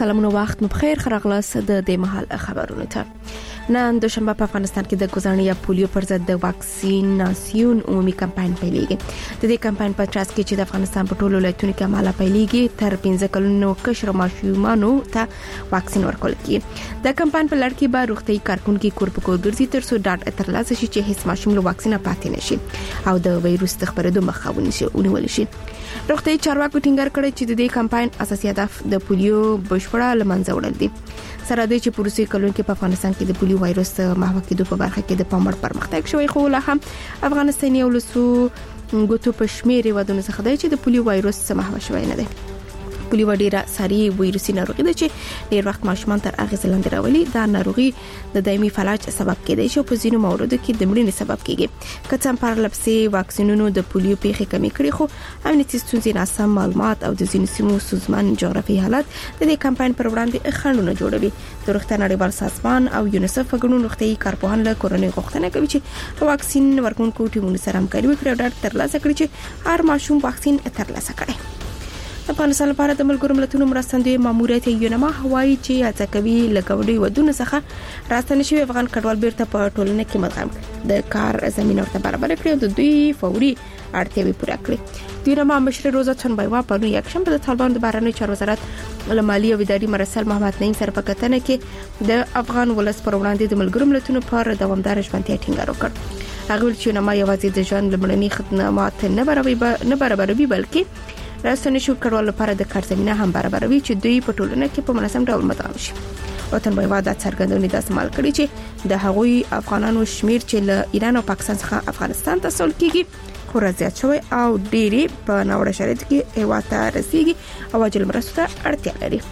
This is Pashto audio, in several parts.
سلامونه وخت مو بخیر خراغلاس د دې محل خبرونه ته. نن دوشنبه په افغانستان کې د ګزارنې یا پولیو پر ضد د واکسیناسیون عمومي کمپاین پیلېږي. د دې کمپاین په ترڅ کې چې د افغانستان په ټولو ولایتونو کې عمله پیلېږي تر 15 کلونو کشر ماشومانو ته واکسین ورکول کیږي. د کمپاین په لړ کې به روغتي کارکونکو کور په کور ګرځي تر څو ډاډ ترلاسه شي چې هیڅ ماشوم له واکسین پاتې نشي او د وایروس د خپرېدو مخه ونیول شي. روغتي چارواکو ټینګار کړی چې د دې کمپاین اساسي هدف د پولیو بشپړه لمنځه وړل دي. سره د چې پروسې کلون کې په افغانستان کې د پولیو وایروس محو کېدو په برخه کې د پامړ پرمختګ شوی خو لا هم افغانستان یو لسو غوتو په شمیر ودونه څخه دی چې د پولیو وایروس محو شوی نه دی. پولیو ډیره ساري وایروسي ناروغي ده چې ډیر وخت ماشومان تر اغیز لاندې راولي. دا ناروغي د دایمي فلج سبب کېدای شي او په ځینو موردو کې د مړینې سبب کېږي. که څم پرلپسې واکسینونو د پولیو پیښې کمې کړې خو امنیتي ستونزې ناسم معلومات او د ځینو سیمو سوزمن جغرافي حالت د دې کمپاین پر وړاندې خنډونه جوړوي. د روغتیا نړیوال سازمان او یونیسف غړو روغتي کارپوهان له کورنۍ غوښتنه کوي چې واکسین ورکوونکو ټیمونو سره همکاري وکړي او ډاډ ترلاسه کړي چې هر ماشوم واکسین ترلاسه کړي. افغانستان لپاره د ملګرو ملتونو مرستندوی ماموریت یونما هوایي چې هڅه کوي لګوډي ودونه څخه راستنه شوی افغان کډوال بیرته په ټولنه کې مدغم د کار زمينه ورته برابر کړي او د دوی فوري اړتیاوې پوره کړي. یونما مشر روزا چنبایوا په نو یکشنبه د طالبان د بهرنی چارو وزارت له مالی او اداري مرسل محمد نعیم سره په کتنه کې د افغان ولس پر وړاندې د ملګرو ملتونو پر دوامدار ژمنتیا ټینګار وکړ. هغه ویل چې یونما یوازې د ژوند لمړني خدمات نه برابروي بلکې راستنه شو کډوال لپاره د کار زمينه هم برابروي چې دوی په ټولنه کې په منظم ډول مدغم شي. وطن بایوا د څرګندونې د استعمال کړي چې د هغوی افغانانو شمیر چې له ایران او پاکستان څخه افغانستان ته سول کیږي خورا زیات شوی او ډېری په ناوړه شرایط کې هیواته رسیږي او اجل مرستو ته اړتیا لري.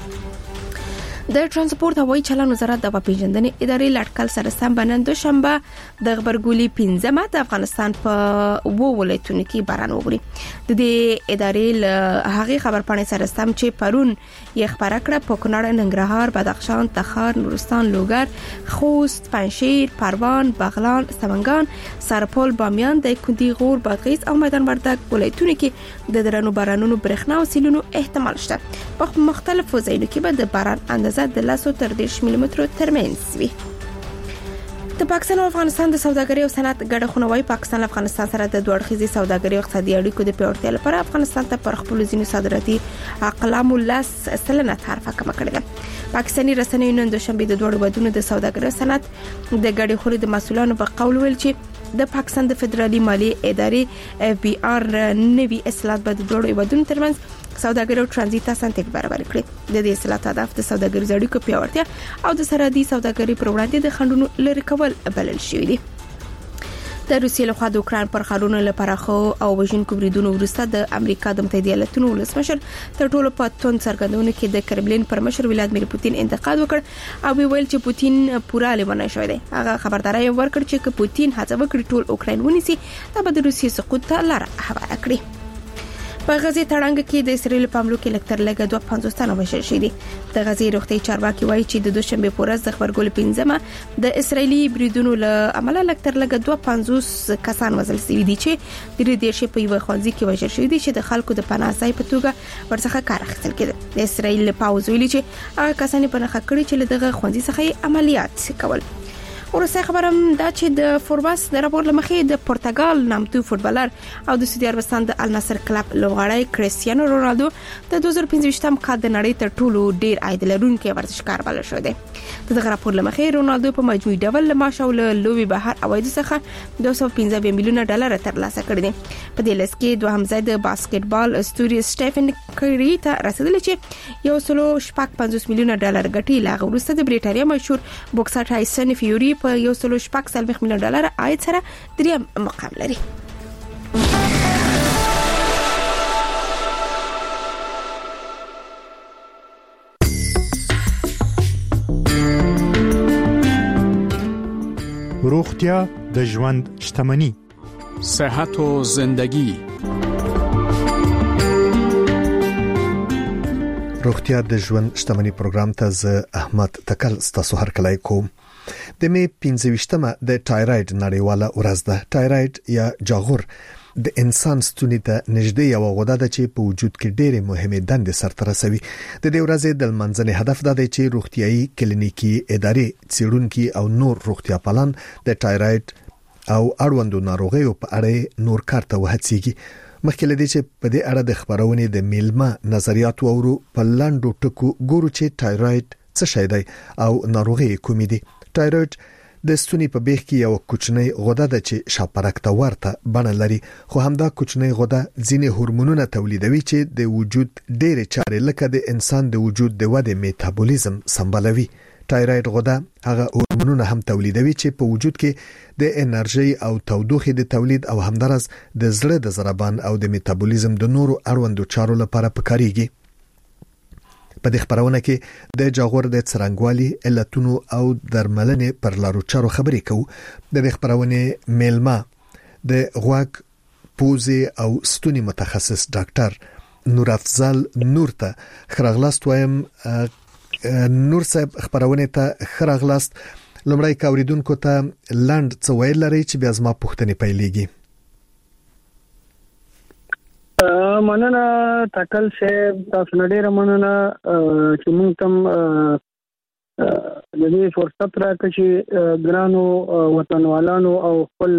د ترانسپورت هوایي چلن وزارت د پیژندنې ادارې لټکل سره سم بنن دوشنبه د خبرګولي 15 د افغانستان په وو ولایتونو کې باران وګړي. د دې ادارې له هغه خبرپاڼې سره سم چې پرون یې خبره کړه په کونړ، ننګرهار، بدخشان، تخار، نورستان، لوګر، خوست، پنجشیر، پروان، بغلان، سمنګان، سرپل، بامیان، د کندي، غور، بادغیس او میدان وردګ ولایتونو کې د درنو بارانونو برېښنا او سیلونو احتمال شته. په مختلفو ځایونو کې به د باران اندازه د 10 تر 10 ملي مترو ترمنځ وي. د پاکستان او افغانستان د سوداګرۍ او صنعت ګډه خونوي پاکستان افغانستان سره د دوه اړخیزي سوداګرۍ او اقتصادي اړیکو د پیاوړتیا لپاره افغانستان ته پر خپل ځینو صادراتي اقلامو 10% تعرفه کم کړې ده. پاکستاني رسنیو نن دوشنبه د دوه ودونو د سوداګرۍ او صنعت د ګډې خونې د مسؤلانو په قول ویل چې د پاکستان د فدرالي مالی ادارې FBR نوي اصلاحات به د دوه ودونو ترمنځ سوداګرۍ او ترانزیت اسانتیا برابر کړي. د دې اصلاحات هدف د سوداګریزو اړیکو پیاوړتیا او د سرحدي سوداګرۍ پر وړاندې د خنډونو لرې کول بلل شوی دی. د روسیې لخوا د اوکران پر ښارونو لپاره خو او وژونکو بریدونو وروسته د امریکا د متحده ایالاتونو ولسمشر تر ټولو په توند څرګندونه کې د کرملین پر مشر ولادیمیر پوتین انتقاد وکړ او ویل چې پوتین پوره لیوانه شوی دی. هغه خبرداري ورکړ چې که پوتین هڅه وکړي ټول اوکرين ونیسي دا به د روسیې سقوط ته لار هواره کړي. په غزې تړانګ کې د اسرائیل په حملو کې لکتر لګه 250 تنه وژل شوي دي. د غزې روغتي چارواکي وایي چې د دوشنبه په ورځ د خبرګول 15 د اسرائیلي بریدونو له امله لکتر لګه 250 کسان وژل شوي دي چې د دې په یو خوندزي کې وژل شوي دي چې د خلکو د پناه ځای په توګه ورڅخه کار اخیستل کېده. د اسرائیل پاوز ویلي چې هغه کسان په نخښه کړی چې دغه خوندزي څخه عملیات کول. ورسته خبرم دا چې د فوربس د راپور لمخې د پرتګال نامتو فوتبالر او د سعودي عربستان د النصر کلب لوبغاړی کریستیانو رونالدو د 2015م کال د نړۍ تر ټولو ډیر عاید لرونکي ورزشکار بلل شو دی. دغه راپور لمخې رونالدو په مجموعي ډول له معاش او له لوبي بهر عواید څخه 215 میلیونه ډالر ترلاسه کړي دي. په دې لسته کې دوهم ځای د باسکټبال استوري سټيفن کری ته رسیدلی چې 150 میلیونه ډالر ګټي. لاغه وروسته د بریټانیا مشهور بوکسر ټایسن فیوري په 140 میلیون ډالر عاید سره دریم مقام لري. روغتیا د ژوند شتمنی، صحت و زندگی. روغتیا د ژوند شتمنی پروګرام ته ز احمد تکل ستاسو هر کله کوم. د می 15مه د ټایراید نړیواله ورځ ده. ټایراید یا جاغور د انسان ستوني ته نږدې یو غده ده چې په وجود کې ډېرې مهمه دندې سرته رسوي. د دې ورځې د منځني هدف دا دی چې روغتيایي کلینیکي ادارې څېړونکي او نور روغتیا پالان د ټایرايډ او اړوندو ناروغیو په اړه نور کار ته وهڅيږي. مخکې لدی چې په دې اړه د خبرونې د میلمه نظریات وورو په لاندو ټکو ګورو چې ټایرايډ څه شی دی او ناروغي کومې دي. ټایرايډ د ستوني په بیخ کې یو کوچنی غده ده چې شاپرک ته ورته بڼه لري، خو همدا کوچنی غده ځینې هورمونونه تولیدوي چې د وجود ډېرې چارې لکه د انسان د وجود د وده میتابولیزم سمبالوي. ټایرايډ غده هغه هورمونونه هم تولیدوي چې په وجود کې د انرژي او تودوخې د تولید او همدارس د زړه د ضربان او د میتابولیزم د نورو اړوندو چارو لپاره پکاريږي. په دې خبرونه کې د جاغور د څرنګوالي علتونو او درملنې پر لارو چارو خبرې کوو. د دې خبرونه میلمه د غوږ پوزې او ستوني متخصص ډاکټر نور افضل نور ته خراغلاست وایم. نور صاحب خبرونه ته خراغلاست. لمړی کاوریدونکو ته لاند څه ویل لري چې بیا زما پوښتنې پیلېږي. مننه تکل صاحب، تاسو ډېر مننه چې موږ تم د دې فرصت راکړی چې ګرانو وطنوالانو او خپل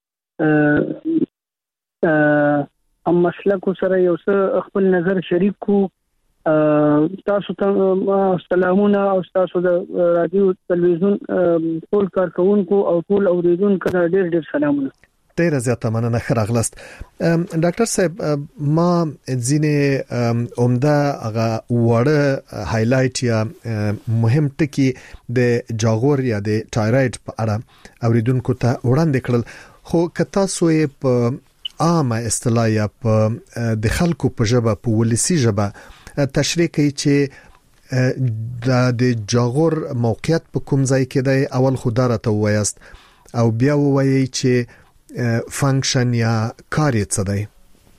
مسلک سره یو څه خپل نظر شریک کو. تاسو ته سلامونه او تاسو د رادیو تلویزیون ټول کارکونکو او ټول اوریدونکو ته ډېر سلامونه. ډیره زیاته مننه خراغلاست. ډاکټر صاحب، ما ځینې عمده هغه وړه هایلایټ یا مهم ټکي د جاغور یا د ټایرايډ په اړه اوریدونکو ته وړاندې کړل، خو که تاسو یې په عامه اصطلاح یا په د خلکو په ژبه په ولسی ژبه تشریح کوي چې د جاغور موقعیت په کوم ځای کې دی، اول خدای ته وایست او بیا وایي چې فنکشن یا کار یې څه دی.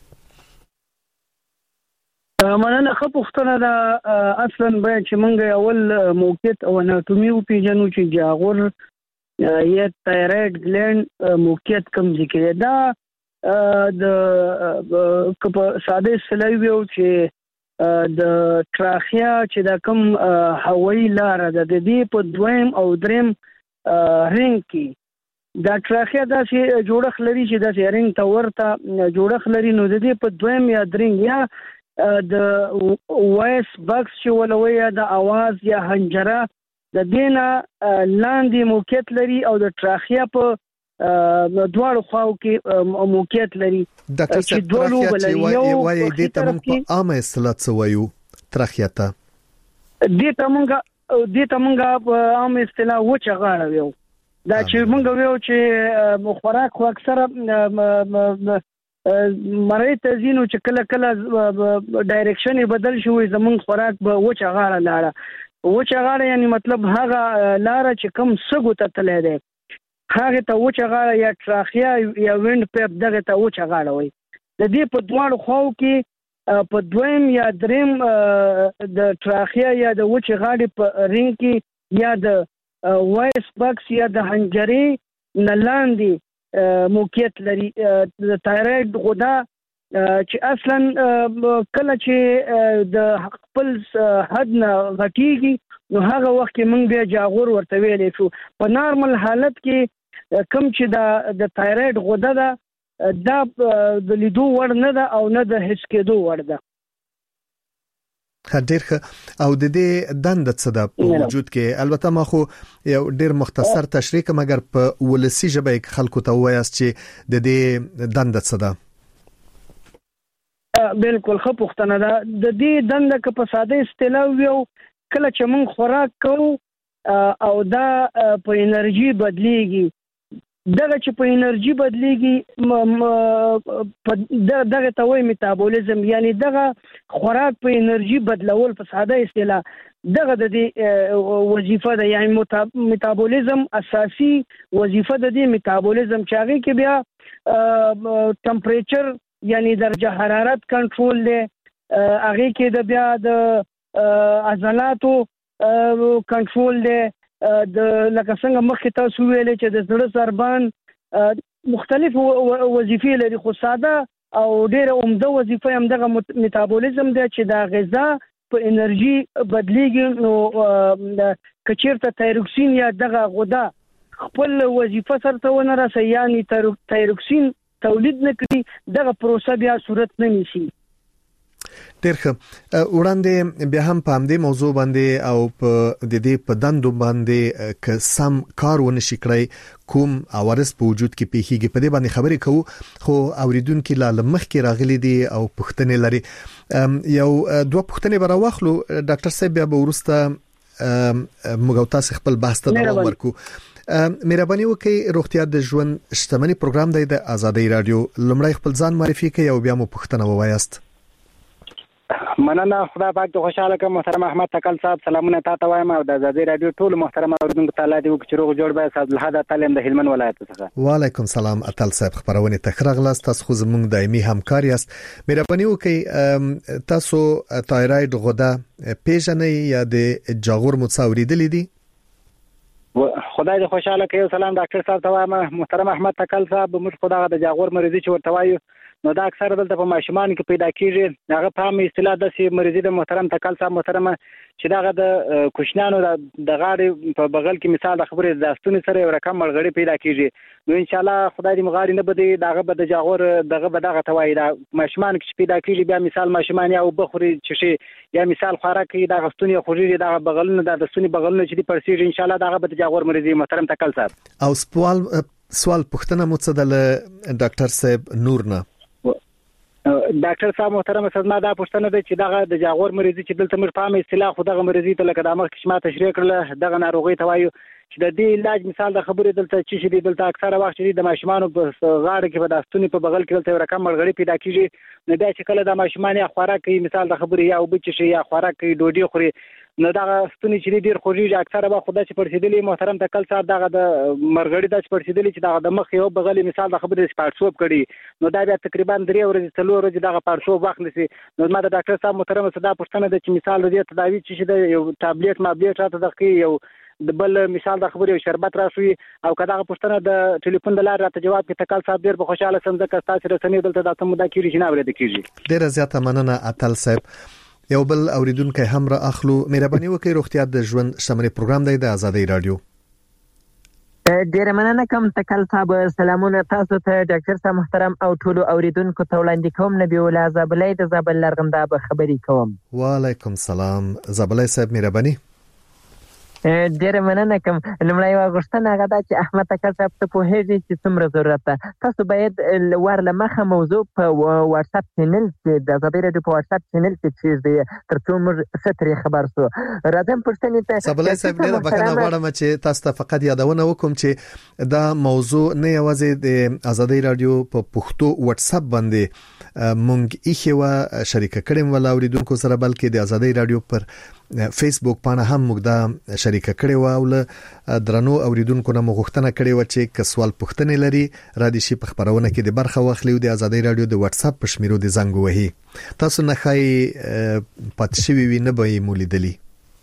مننه. ښه پوښتنه ده. اصلا باید چې موږ اول موقعیت او اناتومي وپېژنو چې جاغور یا تایرايډ ګلینډ موقعیت کوم ځای کې دی. دا د په ساده اصطلاح ویو چې د تراخیا چې دا کوم هوایي لار ده، د دې په دویم او دریم رنګ کې دا تراخیا داسې جوړښت لري چې داسې رنګ ته ورته جوړښت لري. نو د دې په دویم یا دریم یا د وایس باکس چې ولوي یا د आवाज یا حنجره د دینه لاندې موقعیت لري او د تراخیا په دواړو خواو کې موقعیت لري. ډاکټر صاحب، تراخیا چې وایي د تمام په عامه اصطلاح څه وایو تراخیا ته؟ د تمونګه په عامه اصطلاح وچه غاړه ویو. دا چې موږ ویو چې خوراک خو اکثره مړی ته ځینو چې کله ډایرکشن بدل شوی، زمونږ خوراک به وچه غاړه لاړه. وچه غاړه یعنی مطلب هغه لاره چې کم سګو ته تللی دی هغه ته وچه غاړه یا تراخیا یا وینډ پیپ دغه ته وچه غاړه وایي. د دې په دواړو خواو کې په دویم یا دریم د تراخیا یا د وچه غاړې په رنګ کې یا د وایس باکس یا د حنجرې نلاندې موقعیت لري. د تایرايډ غده چې اصلا کله چې د خپل حد نه غټیږي نو هغه وخت کې موږ بیا جاغور ورته ویلی شو. په نارمل حالت کې کم چې د تایرايډ غده ده دا د لیدو وړ نه ده او نه د حس کېدو وړ ده. ډېر ښه. او د دې دنده څه ده په وجود کې؟ البته ما خو یو ډېر مختصر تشریح کوم، اگر په ولسی ژبه خلکو ته وایاست چې د دې دنده څه ده. بالکل ښه پوښتنه ده. د دې دنده که په ساده اصطلاح ویو، کله چې موږ خوراک کوو او دا په انرژي بدلیږي، دغه چې په انرژي بدلیږي دغه ته وایي میتابولیزم، یعنی دغه خوراک په انرژي بدلول په ساده اصطلاح دغه د دې وظیفه ده. یعنی میتابولیزم اساسي وظیفه د دې میتابولیزم چې هغه کې بیا ټمپریچر یعنی درجه حرارت کنټرول دی، هغه کې د بیا د عضلاتو کنټرول دی، د لکه څنګه مخکې تاسو ویلې چې د زړه ضربان مختلف وظیفې لري، خو ساده او ډېره عمده وظیفه هم دغه میتابولیزم دی چې دا غذا په انرژي بدلیږي. نو کچیرته تایروکسین یا دغه غده خپل وظیفه سره ونه رسي، یعنی تایروکسین تولید نه کړي، دغه پروسه بیا صورت نه نیسي. ډېر ښه. وړاندې بیا هم په همدې موضوع باندې او په دې په دندو باندې که سم کار ونشي کړی کوم عوارض په وجود کې پیښیږي په دې باندې خبرې کوو، خو اوریدونکو لا مخکې راغلي دي او پوښتنې لري. یو دوه پوښتنې به راوخلو ډاکټر صاحب، بیا به وروسته موږ تاسو خپل بحث ته دوام ورکو. مهرباني وکړئ، روغتیا د ژوند شتمنۍ پروګرام دی د آزادۍ رادیو. لومړی خپل ځان معرفي کړئ او بیا مو پوښتنه ووایاست. مننه، خدای پاک ته خوشاله کوم. محترم احمد تکل صاحب سلامونه تاسو وایم او د آزادۍ رادیو ټول محترم اوریدونکو ته الله دې وکړي چې روغ جوړ به صاحب الحد تعلیم د هلمند ولایت څخه. وعلیکم سلام اتل صاحب، خبرونه تخرغلاست. تاسو خو زموږ دایمي همکار یاست. مهرباني وکړئ تاسو تایراید غده پیژنئ یا د جاغور متصوریدلې دي؟ خدای دې خوشاله کوي. سلام ډاکټر صاحب ته وایم. محترم احمد تکل صاحب، موږ خدای د جاغور مریضي چې ورته وایو نو دا اکثر دلته په ماشومان کې پیدا کیږي. هغه په عام اصطلاح د مریضي د محترم تکل صاحب محترمه چې دغه د کوشنانو د غاړې په بغل کې مثال د خبرې د استونی سره یو رقم ملغړی پیدا کیږي. نو ان شاء الله خدای دې مغاری نه بده دغه بد جاغور دغه توای دا ماشومان کې پیدا کیږي. بیا مثال ماشومان یا وبخوري چې یا مثال خوراک کې د غستونی خوري دغه بغلونه د استونی بغلونه چې دی پرسیږي. ان شاء الله دغه بد جاغور مریضي محترم تکل صاحب. او سوال پوښتنه مو څه د ډاکټر صاحب نورنا؟ ډاکټر صاحب محترم صدما دا پوښتنه ده چې دغه د جاغور مریضي چې دلته موږ په عامه اصطلاح خو دغه مریضي ته لکه د مخ کښما تشریح کړل دغه ناروغي ته وایو چې د دې علاج مثال د خبرې دلته چې دلته اکثره وخت چې د ماشومان په غاړه کې په داستونی په بغل کې دلته رقم ملغړی پیدا کیږي. نو دا چې کله د ماشومان یا خوراک کوي مثال د خبرې یا وبچ شي یا خوراک کوي ډوډۍ خوري نو دا ستونی چې ډیر خوږي اکثره وخت خدای چې پرسیدلی محترم تکل صاحب دغه د مرغړی د پرسیدلی چې دغه د مخ یو بغل مثال د خبرې سپارټسوب کړي نو دا بیا تقریبا 3 ورځې 4 ورځې دغه پارسوب وخت نسی. نو ما د ډاکټر صاحب محترم صدا پوښتنه ده چې مثال د تداوی چې د یو ټابلیټ راته دغه یو د بل مثال د خبرې یو شربت راشي او کداغه پوښتنه د ټلیفون د لارې راته جواب کې تکل صاحب ډیر په خوشاله سم ځکه تاسو رسنۍ دلته د سمودا کیږي چې نه ورته کیږي. ډیر زیاته مننه اتل صاحب. یو بل اوریدونکو هم را اخلو. مهرباني وکړئ، روغتیا د ژوند شتمنۍ پروګرام دی د آزادۍ رادیو. ډیر مننه کوم تکل صاحب. سلامونه تاسو ته ډاکټر صاحب محترم او ټول اوریدونکو ته وړاندې کوم. نبی الله زابلې د زابل لرغمدا به خبرې کوم. وعلیکم سلام زابلې صاحب، مهرباني. ډیر مننه کوم. لمړی واغښتنه هغه دا چې احمد تکل صاحب ته په هیڅ چې څومره ضرورت ده تاسو باید ورله مخه موضوع په واتس اپ چینل کې د آزادۍ رادیو په واتس اپ چینل کې چې ترڅو موږ ستري خبر سو راځم پښتنې ته. زابلې صاحب ډیر بخښنه غواړم چې تاسو ته فقط یادونه وکم چې دا موضوع نه یوازې د آزادۍ رادیو په پښتو واتس اپ باندې مونږ ایخوا شریک کړم ولا اوریدونکو سره بلکې د آزادۍ رادیو پر فیسبوک باندې هم موږ دا شریک کړی و او له درنو اوریدونکو نه مغوښتنه کړې و چې کسوال پوښتنې لري را دي شي په خبرونه کې د برخه واخلي د آزادۍ رادیو د واتس اپ په شمیرو د زنګ وهي. تاسو نه خای پاتشوي وینه به مولیدلی.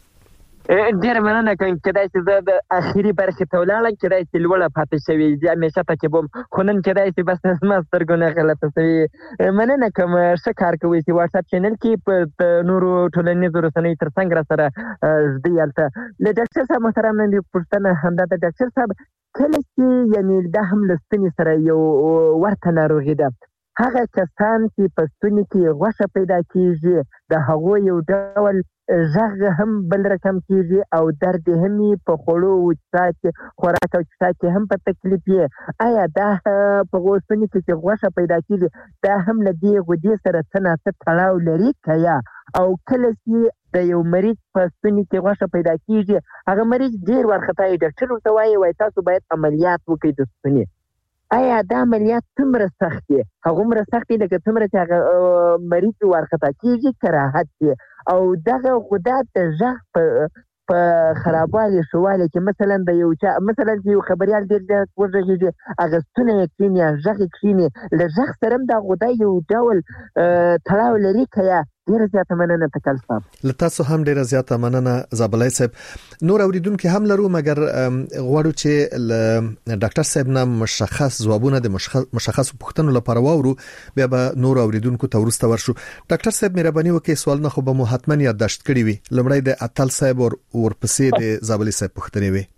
ډیر مننه کوم. کله چې زه د اخیری برخه ته ولاړم چې راځي لوړه پاتې شوی چې همیشه پکې بوم خو نن چې راځي بس ما سترګونه غلطه شوی. مننه کوم. ښه کار کوي چې واتس اپ چینل کې په نورو ټولنیزو رسنیو ترڅنګ را سره زده یالته. له ډاکټر صاحب محترم نن پوښتنه همدا د ډاکټر صاحب کله چې یعنی د هم لستنی سره یو ورته ناروغي ده هغه کسان چې په ستوني کې غوښه پیدا کیږي د هغو یو ډول ژغ هم بل رقم کیږي او درد هم په خوړو او خوراک او څاڅکي هم په تکلیف یې. آیا دا په غوښتنې کې غوښه پیدا کیږي دا هم له دې غوډې سره څه تړاو لري کیا او کله چې د یو مریض په ستوني کې غوښه پیدا کیږي هغه مریض ډیر ورخطای ډاکټر ورته وایي تاسو باید عملیات وکړئ د ستوني. آیا دا عملیات څومره سخت دي؟ هغومره سخت دي لکه څومره چې هغه مریض ورخطا کیږي که راحت دي؟ او دغه غده د ژغ په خرابوالي شواله کې مثلا د یو چا مثلا یو خبريال ډېر وږغېږي هغه ستونی یې کښیني ژغ یې کښیني له ژغ سره هم دا غده یو ډول تړاو لري که یا ډیره زیاته مننه تکل صاحب. لتاسو هم ډیره زیاته مننه زابلای صاحب. نور اوریدونکو هم لرو مګر غواړو چې ډاکټر صاحب نه مشخص ځوابونه د مشخص پوښتنو لپاره واورو بیا به نور اوریدونکو ته ورسته ورشو. ډاکټر صاحب مهرباني وکړئ سوالونه خو به مو حتما یادداشت کړی وي. لمړی د اتل صاحب او ورپسې د زابلای صاحب پوښتنې وي.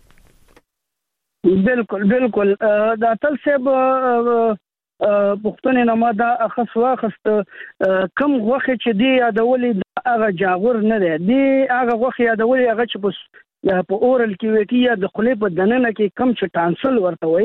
بالکل د اتل صاحب پښتون نه ما دا اخص واخست کم غوخه چې دی یادولې هغه جاغور نه دی هغه غوخه یادولې هغه چې په اورل کې وکی یا د خلې په دننه کې کم چې ټانسل ورته وي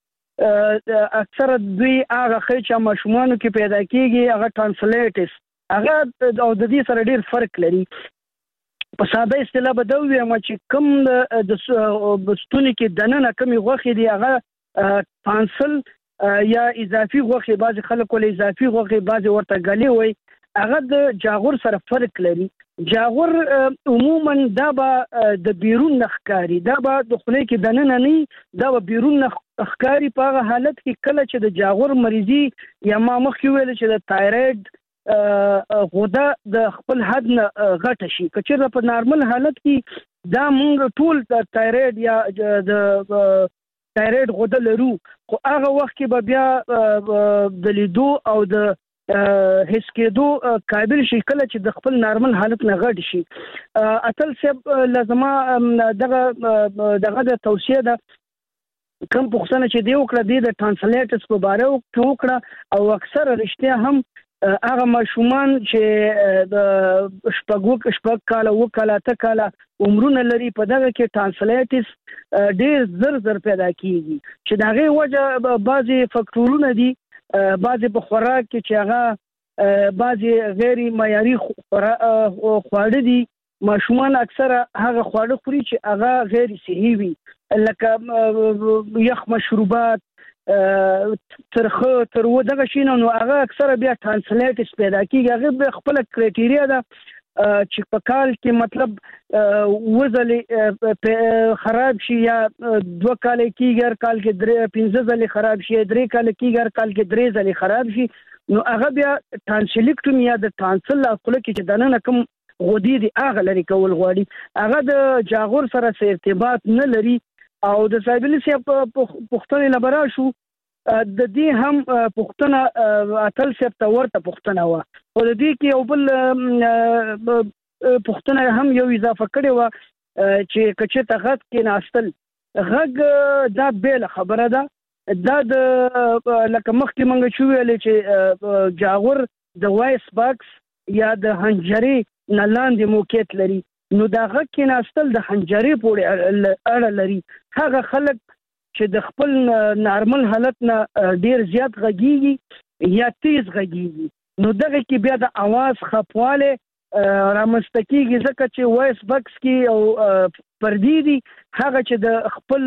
اکثر دوی هغه چې ماشومان کې پیدا کیږي هغه ټانسلیټس هغه او د دې سره ډیر فرق لري. په ساده اصطلاح به دا ویم چې کم د ستوني کې دننه کمی غوخه دی هغه ټانسل یا اضافي غوخه بعض خلک ول اضافي غوخه بعض ورته غلي وي هغه د جاغور سره فرق لري. جاغور عموما دا به د بیرون نخکاری دا به د خلې کې دننه نه دا به بیرون نخکاری په هغه حالت کې کله چې د جاغور مریضي یا ما مخکې ویل چې د تایرویډ غوده د خپل حد نه غټه شي کچېره په نارمل حالت کې دا مونږ ټول د تایرویډ یا د تایرویډ غوده لرو خو هغه وخت کې به بیا د لیدو او د هیڅ کېدو قابل شي کله چې د خپل نارمل حالت نه غټ شي. اتل صاحب لازمه دغه د توصیه ده کم پوښتنه چې دی وکړه د ټرانسلیټرز په باره وکړه او اکثر رښتیا هم هغه ماشومان چې د شپږ کاله وکاله ته کاله عمرونه لري په دغه کې ټرانسلیټرز ډیر زر پیدا کیږي چې دغه وجه بعضي فاکټورونه دي بعضي په خوراک کې چې هغه بعضي غیر معیاري خواړه دي. ماشومان اکثر هغه خواړه خوري چې هغه غیر صحي وي لکه یخ مشروبات ترخه ترو دغه شینه نو هغه اکثر بیا ټرانسلیټس پیدا کیږي. هغه خپل کرایټیریا ده چې په کال کې مطلب وزل خراب شي یا 2 کال کېږي هر کال کې 15 ځله خراب شي 3 کال کېږي هر کال کې 3 ځله خراب شي نو هغه بیا ټرانسلیکټومي یا د ټرانسل خپل کې چې دنه کوم غدي دي هغه لري کول غواړي هغه د جاغور سره ارتباط نه لري. او د سایبلی سي پښتنې لبرا شو د دې هم پښتنه اتل سي ته ورته پښتنه و او د دې کې یو بل پښتنه هم یو اضافه کړي و چې کچې ته غږ کې ناستل غږ دا بیل خبره ده دا د لکه مخکې مونږ چې ویل چې جاغور د وایس باکس یا د حنجرې نه لاندې موقعیت لري نو دا غږ کې ناستل د حنجرې پورې اړه لري. هغه خلک چې د خپل نارمل حالت نه ډیر زیات غږیږي یا تیز غږیږي نو دغه کې بیا د اواز خپواله رامنځته کیږي ځکه چې وایس باکس کې او پردي دي هغه چې د خپل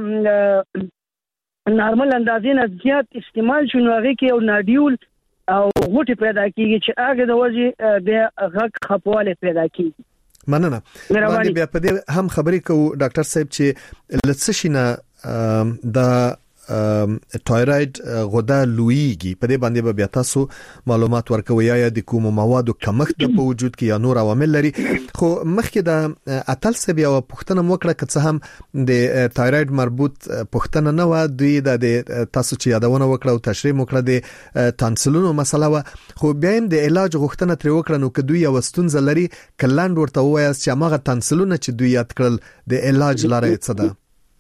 نارمل اندازې نه زیات استعمال شونه هغه کې یو ناډیول او غوټي پیدا کیږي چې هغه د وجه بیا غږ خپواله پیدا کیږي. مننه. باندې بیا په دې هم خبرې کوو ډاکټر صاحب چې لڅشینه د تایرویډ غده لویږي په دې باندې به بیا تاسو معلومات ورکوي یا د کوم موادو کمښت په وجود کې یا نور عوامل لري خو مخکې د اتل سبیا او پښتنه موکړه که څه هم د تایرویډ مربوط پښتنه نه و دوی د تاسو چې یادونه وکړه او تشریح وکړه د تانسلونو مسله و خو بیا هم د علاج غوښتنه تر وکړه نو که دوی یو ستونزه لري کلاند ورته وایي چې هغه تانسلونه چې دوی یاد کړل د علاج لاره څه ده.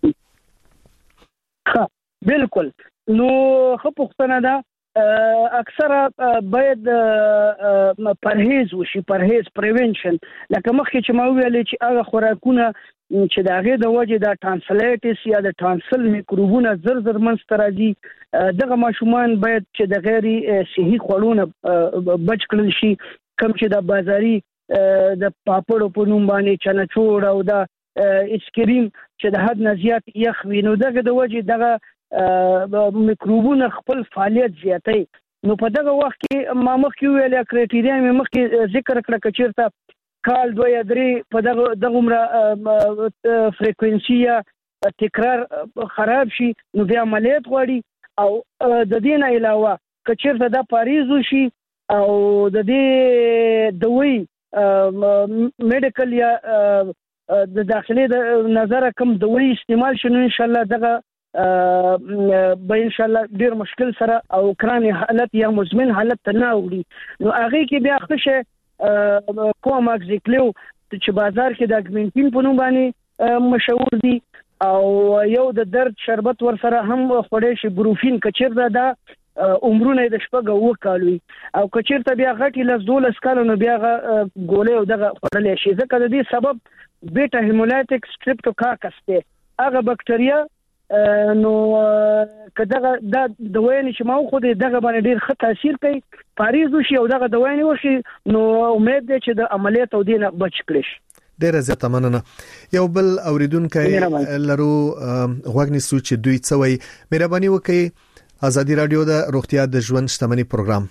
بالکل نو خو پښتنه ده اکثره باید پرهیز وشي پرهیز پریونشن لکه مخکې چې ما ویل چې هغه خوراکونه چې دغه د وجه د ټرانسلیټس یا د ټرانسل میکروبونه زر منځته راځي دغه ماشومان باید چې د غیر صحي خوړونه بچ کړل شي کوم چې د بازاري د پاپړو په نوم باندې چنچوړ او د اسکریم چې د حد نه زیات یخ وینو دغه د وجه دغه میکروبونه خپل فعالیت زیاتوي نو په دغه وخت کې ما مخکې ویل کرایټیریا مې مخکې ذکر کړه کچیرته کال 2-3 په دغه عمر فریکوئنسي یا تکرار خراب شي نو بیا عملیات غواړي او د دې نه علاوه کچیرته د پاریزو شي او د دې دوی میډیکل یا د داخلي د نظر کم دوی استعمال شنو ان شاء الله دغه به ان شاء الله ډیر مشکل سره او کراني حالت یا مزمن حالت ته نه وړي نو هغه کې بیا خشه کوماکسیکلیو چې بازار کې د اګمنټین په نوم باندې مشهور دي او یو د درد شربت ور سره هم خوړې شي بروفین کچیر دا عمرونه د شپږ وکالوي او کچیر ته بیا غټي لس 12 کال نو بیا ګولې او دغه خړلې شي ځکه د دې سبب بیٹا هیمولایټک سټریپټوکاکس ته هغه بکټریا نو کداغه د دوینې چې ما خو دغه باندې ډیر ښه تاثیر کوي پاریز شي او دغه دوینې وشي نو امید ده چې د عملیات او دینه بچ کړي ډیر زیاته مننه یو بل اوریدونکو لرو غوښنی سوچ دوی څوي مهرباني وکړئ ازادي رادیو د روغتیا د ژوند شتمنۍ پروګرام.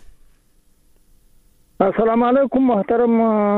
السلام علیکم محترم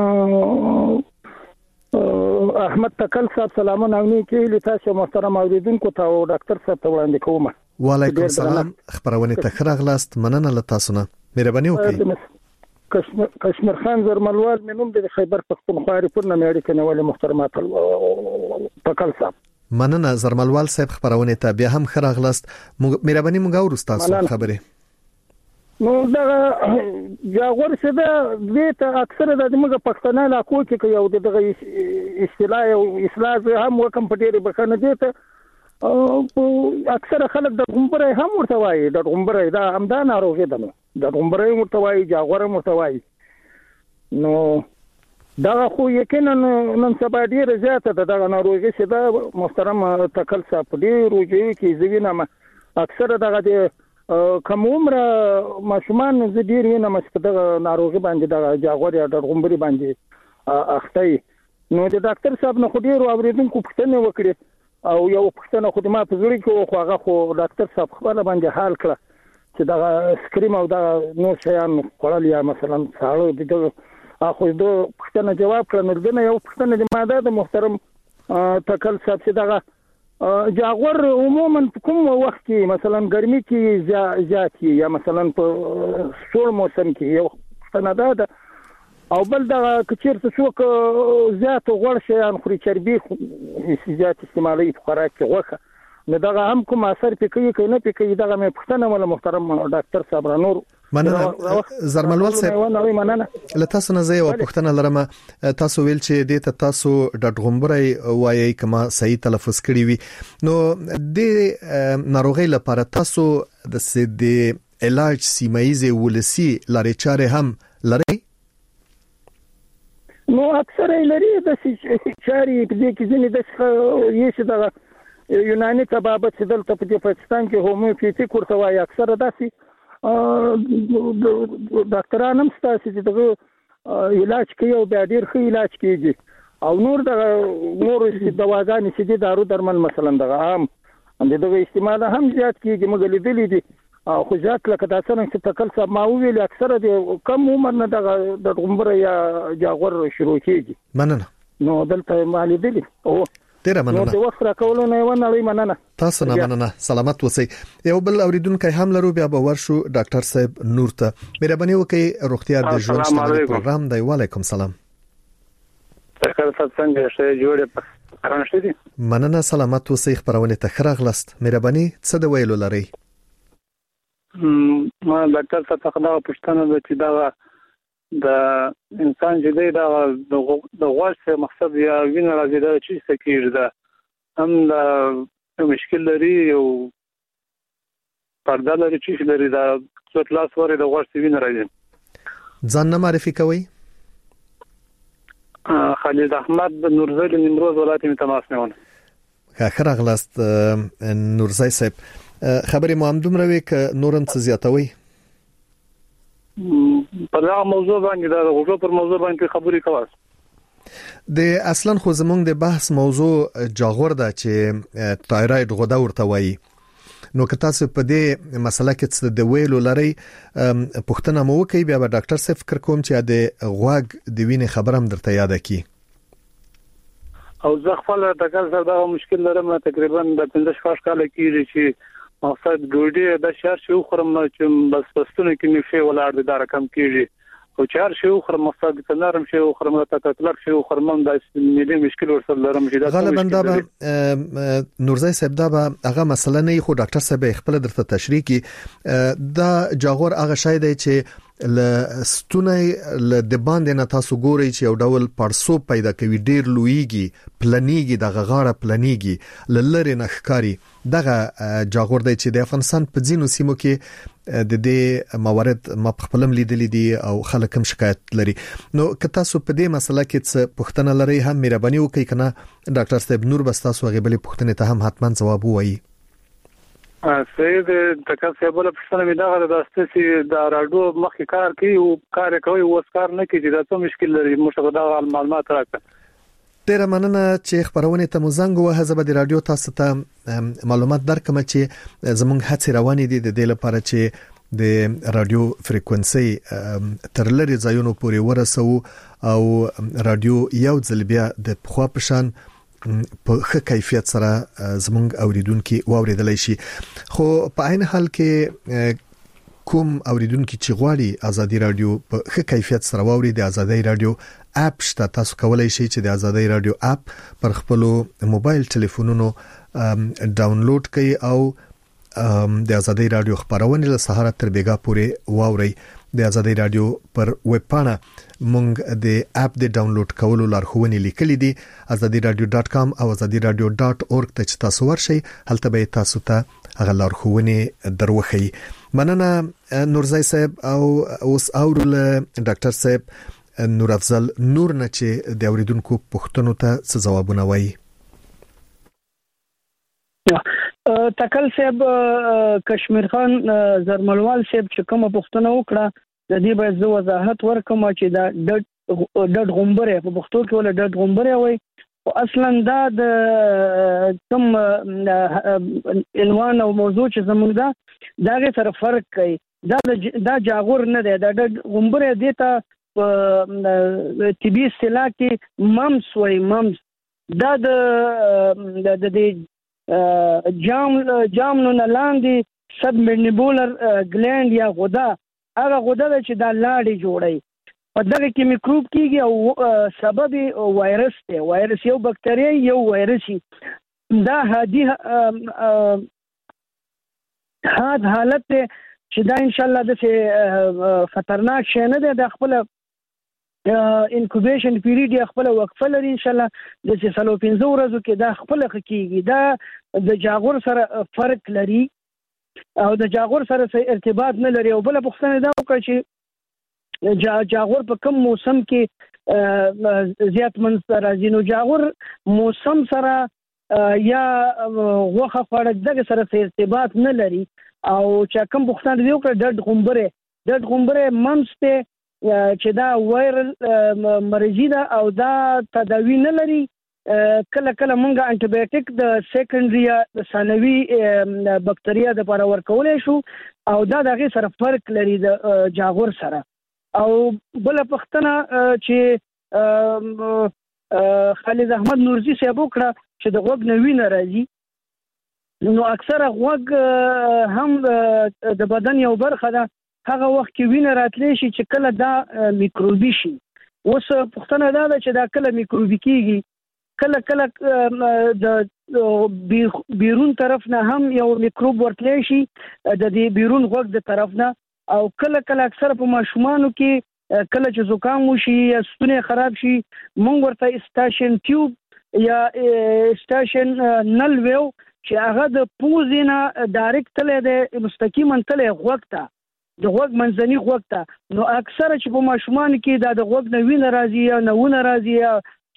احمد تکل صاحب سلامونه او نیکی تاسو محترم اوریدونکو ته او ډاکټر صاحب ته وړاندې کوم. وعلیکم السلام خبرونه ته خراغلاست مننه له تاسو نه مهرباني وکړئ. کشمیر خان زرملوال منوم د خیبر پختونخوا ریپورټ نه اړیکه نیولې محترمات تکل صاحب مننه زرملوال صاحب خبرونه ته بیا هم خراغلاست مهرباني مونږ ورستاسو خبره نو دا جاغور څه د ته اکثره د موږ پښتنه علاقو کې یو دغه اصطلاح او اصلاح هم وکم په ډیره بخنه دي ته اکثره خلک د غومبره هم ورته وایي د غومبره دا همدا ناروغي ده د غومبره ورته وایي جاغور ورته وایي نو دا خو یقینا نن سبا ډیره زیاته ده دغه ناروغي چې دا محترم تکل صاحب دی روجي کې زوینه اکثره دغه کوم عمر ماشومان ز ډیر نه مستدغه ناروغي باندې د جاغور یا د غومبري باندې اخته نو د ډاکټر صاحب نه خو ډیر اوریدونکو پښتنه وکړي او یو پښتنه خدمات زړی کو خو هغه خو ډاکټر صاحب خپل باندې حال کړ چې دا سکریم او دا نو شیان خپل یا مثلا ساړو د اخو د پښتنه جواب کړ نو دنه یو پښتنه د ماده د محترم تکل صاحب چې دا جاغور عموما کوم وخت کې مثلا ګرمي کې زیات یا مثلا په سوړ موسم کې یو څنګه ده او بل دا کچیر څه څوک زیات غوړ شيان خوري چربي زیات استعمالي په خوراک کې غوښه نو دا هم کوم اثر پکې کوي نه پکې دا مې پښتنه ولا محترم ډاکټر صاحب رانور مننه زرملوال صاحب لته سنځي او پښتنه لرم تاسو ویل چې د تاسو د غومبري وایي کما صحیح تلفظ کړی وي نو د ناروغي لپاره تاسو د سید علاج سیمایي ولسی لاري چاره هم لري نو اکثر لري د چاري کې ځینې د یې دا یوناني طبابت چې دلته په پاکستان کې هومیوپیتیک ورته وایي اکثر داسي ډاکټران هم ستاسو چې دغه علاج کوي او بیا ډیر ښه علاج کوي او نور دواګانې چې دي دارو درمل مثلا دغه عام دغه استعمال هم زیات کیږي موږ لیدلې دي خو ځکه لکه تاسو څنګه چې تکل صاحب ما ویل اکثره د کم عمر نه د غومبره یا جاغور شروع کیږي مننه نو دلته ما لیدلې او ډیر مننه نو د وخت راکولو نه ونړی مننه تاسو نه مننه سلامت اوسئ یو بل اوریدونکو هم لرو بیا به ورشو ډاکټر صاحب نور ته مهرباني وکړئ روغتیا د ژوند شتمنۍ پروګرام دی وعلیکم سلام ډاکټر صاحب څنګه شه جوړه پرانشې دي مننه سلامت اوسئ خبرونه ته خراغلست مهرباني څه د ویلو لري ما ډاکټر صاحب څخه پوښتنه ده چې دا د انسان چې دی دا د غوښه مقصد یا وینه راځي دا چې څه کیږي دا هم د مشکل لري او پردا لري چې لري دا څو کلاس ورې د غوښه وینه راځي ځان نه معرفي کوي خالد احمد نورزی نیمروز ولایت می تماس نیونه خیر اغلاست نورزی صاحب خبرې مو هم دومره وی ک نورم څه زیاتوي په دا موضوع باندې دا غوښه پر موضوع باندې خبرې کوي د اصلا خو زمونږ د بحث موضوع جاغور ده چې تایراید غده ورته وایي نو که تاسو په دې مسله کې د ویلو لري پښتنه مو کوي بیا به ډاکټر صاحب فکر کوم چې د غوږ د وینې خبرم درته یاد کی او زه خپل ډاکټر صاحب دا مشکل لرم تقریبا د 15 کال کېږي چې مقصد ګوډي د شهر شو خرم چې بس پستونه کې می فی ولاړ د رقم کیږي او چار شو خرم مقصد کنارم شو خرم ته تطلق شو خرمم د ملي مشکل ورسره لرم چې غالبا دا به نورزای صاحب دا به هغه مسله نه خو ډاکټر صاحب خپل درته تشریح کی دا جاغور هغه شای دی چې لستونه د باندې نه تاسو ګورئ چې یو ډول پړسو پیدا کوي ډیر لویږي پلنیږي د غاړه پلنیږي لری نخکاری دغه جاغور دی چې د افغانستان په ځینو سیمو کې د دې موارد ما خپلم لیدلې دي او خلک هم شکایت لري نو که تاسو په دې مسله کې څه پوښتنه لرئ هم مهرباني وکړئ کنه ډاکټر صاحب نور بس تاسو غیبلې پوښتنه ته هم حتما جواب وایي سید تکل سیبل پښتنه می دغه د استسی د راډیو مخکې کار کوي او کار کوي او کار نه کوي دا څه مشکل لري مشغله د معلومات راکړه ډیر مننه چې خبرونه ته مزنګ وه زبد رادیو تاسو ته معلومات درکم چې زمونږ هڅه روانې دي د دې لپاره چې د رادیو فریکوئنسي تر لري ځایونو پورې ورسو او رادیو یو ځل بیا د پخوا پشان په ښه کیفیت سره زمونږ اوریدونکو واوریدلای شي خو په عین حال کې کوم اوریدونکو چې غواړي ازادي رادیو په ښه کیفیت سره واوري د ازادي رادیو اپ شته تاسو کولای شئ چې د ازادي رادیو اپ پر خپل موبایل ټلیفونونو ډاونلوډ کړئ او د ازادي رادیو خبرونه له سهار تر بیګا پورې واوري د ازادي رادیو پر ویب پاڼه مونږ د اپ د ډاونلوډ کولو لارښوونې لیکلې دي azadiradio.com او azadiradio.org ته تاسو ورشئ هلته به تاسو ته هغه لارښوونې دروخی مننه نورزای صاحب او اوس اورل ډاکټر صاحب نور افضل نور نه چې د اوریدونکو پوښتنو ته څه جوابونه وایي تکل صاحب کشمیر خان زرملوال صاحب چې کومه پوښتنه وکړه د دې به زو وضاحت ورکوم چې دا ډډ غومبره په پښتو کې ولا ډډ غومبره وای او اصلا دا د کوم عنوان او موضوع چې زموږ دا غي سره فرق کوي دا جاغور نه دی دا ډډ غومبره دی ته طبي اصطلاح کې ممس وای ممس دا د جام نو لاندې سب منډیبولر ګلند یا غده هغه غده چې دا لاړې جوړي په دغه کې میکروب کیږي او سبب وایرس دی وایرس یو بکټریا یو وایرسي دا هادي حالت چې دا ان شاء الله د خطرناک شي نه دی د خپل انکوبیشن پیریډ یا خپل وقفه لري ان شاء الله د 315 ورځو کې دا خپل کیږي دا د جاغور سره فرق لري او د جاغور سره ارتباط نه لري او بل پوښتنه دا وکړي چې جاغور په کوم موسم کې زیات منځ راځي نو جاغور موسم سره یا وخه فرق دغه سره ارتباط نه لري او چې کوم پوښتنه دی وکړي ډډ غومبره منځ چې دا وایرل مرضی ده او دا تداوی نه لري کله کله مونږه انټي بایوټیک د سیکنډري د ثانوي بکټریا د لپاره ورکولای شو او دا دغه سره فرق لري د جاغور سره او بل پښتنه چې خالد احمد نورزی صاحب وکړه چې د غوږ نوی ناراضي نو اکثره غوږ هم د بدن یو برخه ده هغه وخت کې وینه راتلی شي چې کله دا میکروبي شي اوس پښتنه دا چې دا کله میکروبي کیږي کله د بیرون طرف نه هم یو میکروب ورتلی شي د دې بیرون غوږ د طرف نه او کله اکثر په ماشومانو کې کله چې زکام وشي یا ستونی خراب شي مونږ ورته اسټاشن ټیوب یا اسټاشن نل ویو چې هغه د پوزینه ډایرکټ تله د مستقیما تله غوږ ته د غوږ منځني غوږ ته نو اکثر چې په ماشومان کې د غوږ نه وینه راځي یا نه ونه راځي یا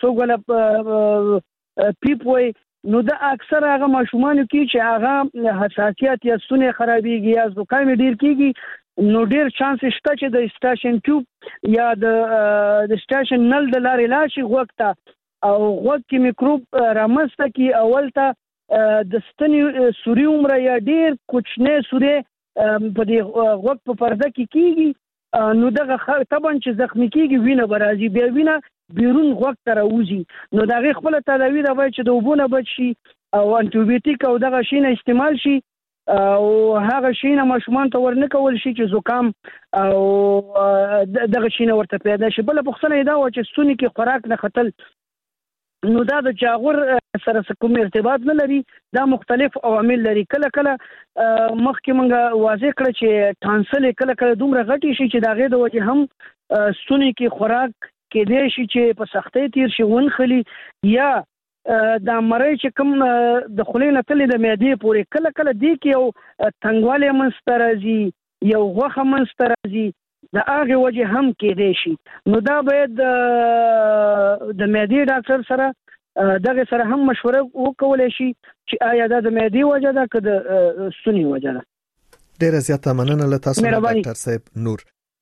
څوګله پیپ وای نو د اکثر هغه ماشومان کې چې هغه حساسیت یا ستونی خرابېږي یا زکام ډیر کیږي نو ډیر چانس شته چې د اسټاشن ټیوب یا د اسټاشن نل د لارې لاشي غوږ ته او غوږ کې میکروب رامنځته کی اول ته د ستنی سوري عمره یا ډیر کوچنی سوري په دې غوږ په پرده کې کیږي نو دغه طبعا چې زخمی کیږي وینه برازي بیا وینه بیرون غوږ ته راوځي نو دغه خپل تداوی دا وایي چې د وبونه بچ شي او انټي بایوټیک او دغه شینه استعمال شي او هغه شي نه ماشومان ته ورنه کول شي چې زکام او دغه شي نه ورته پیدا شي. بل پوښتنه دا و چې ستوني کې خوراک نه خطل نو دا د جاغور سره کوم ارتباط نه لري. دا مختلف عوامل لري. کله کله مخکې مونږ واضح کړ چې ټانسل کله کله دومره غټي شي چې دا غي د وجه هم ستوني کې خوراک کې دی شي چې په سختۍ تیر شي ونخلي یا دا مړی چې کوم د خولې نه تللی د معدې پورې کله کله دی کې یو تنګوالی منځته راځي یو غوښه منځته راځي د هغې وجې هم کېدی شي. نو دا باید د معدې ډاکټر سره دغه سره هم مشوره وکولی شي چې آیا دا د معدې وجه ده که د ستوني وجه ده. ډیره زیاته مننه له تاسو ډاکټر صاحب نور.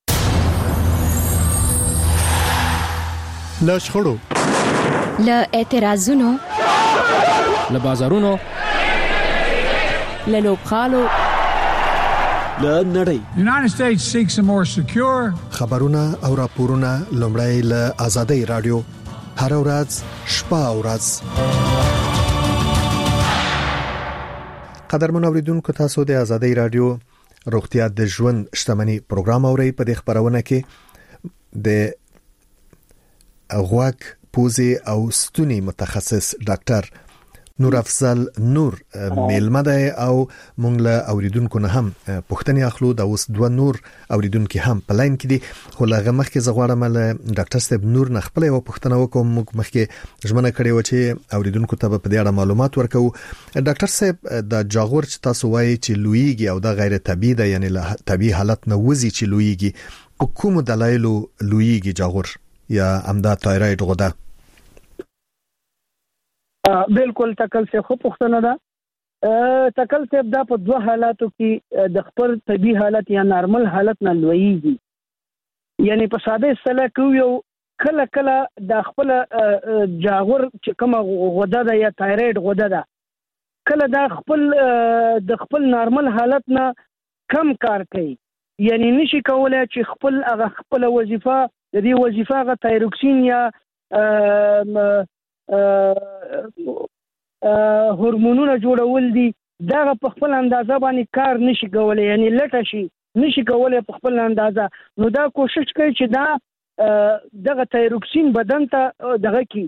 له شخړو له اعتراضونو له بازارونو له لوبغالو له نړۍ. The United States seeks a more secure. خبرونه او راپورونه لومړی له آزادۍ رادیو هر ورځ شپه او ورځ. قدرمن اوریدونکو تاسو د آزادۍ رادیو روغتیا د ژوند شتمنۍ پروګرام اورئ. په دې خبرونه کې د غوږ پوزې او ستوني متخصص ډاکټر نور افضل نور میلمه ده او مونږ له اوریدونکو نه هم پوښتنې اخلو. دا اوس دوه نور اوریدونکو هم په لاین کې دي خو لغه مخکې زغواړم له ډاکټر صاحب نور نه خپل یو پوښتنه وکوم. موږ مخکې ژمنه کړې و چې اوریدونکو ته په دې اړه معلومات ورکو. ډاکټر صاحب د جاغور چې تاسو وایي چې لویږي او دا غیر طبيعي ده یعنی له طبيعي حالت نه وځي چې لویږي په کوم دلایلو لویږي جاغور یا امدا تایراید غده؟ بالکل تکل سے خو پښتنه ده. تکل سے دا په دوه حالاتو کې د خپل طبي حالت یا نارمل حالت نه لویږي. یعنی په ساده اصطلاح کې یو کله کله د خپل جاغور چې کومه غده ده یا تایراید غده ده کله د خپل نارمل حالت نه کم کار کوي. یعنی نشي کولای چې خپل وظیفه د دې وظیفه غ تایروکسین یا هورمونونه جوړول دي دا په خپل اندازه باندې کار نشي کولای. یعنی لټه شي نشي کولای په خپل اندازه. نو دا کوشش کوي چې دا دغه تایروکسین بدن ته دغه کی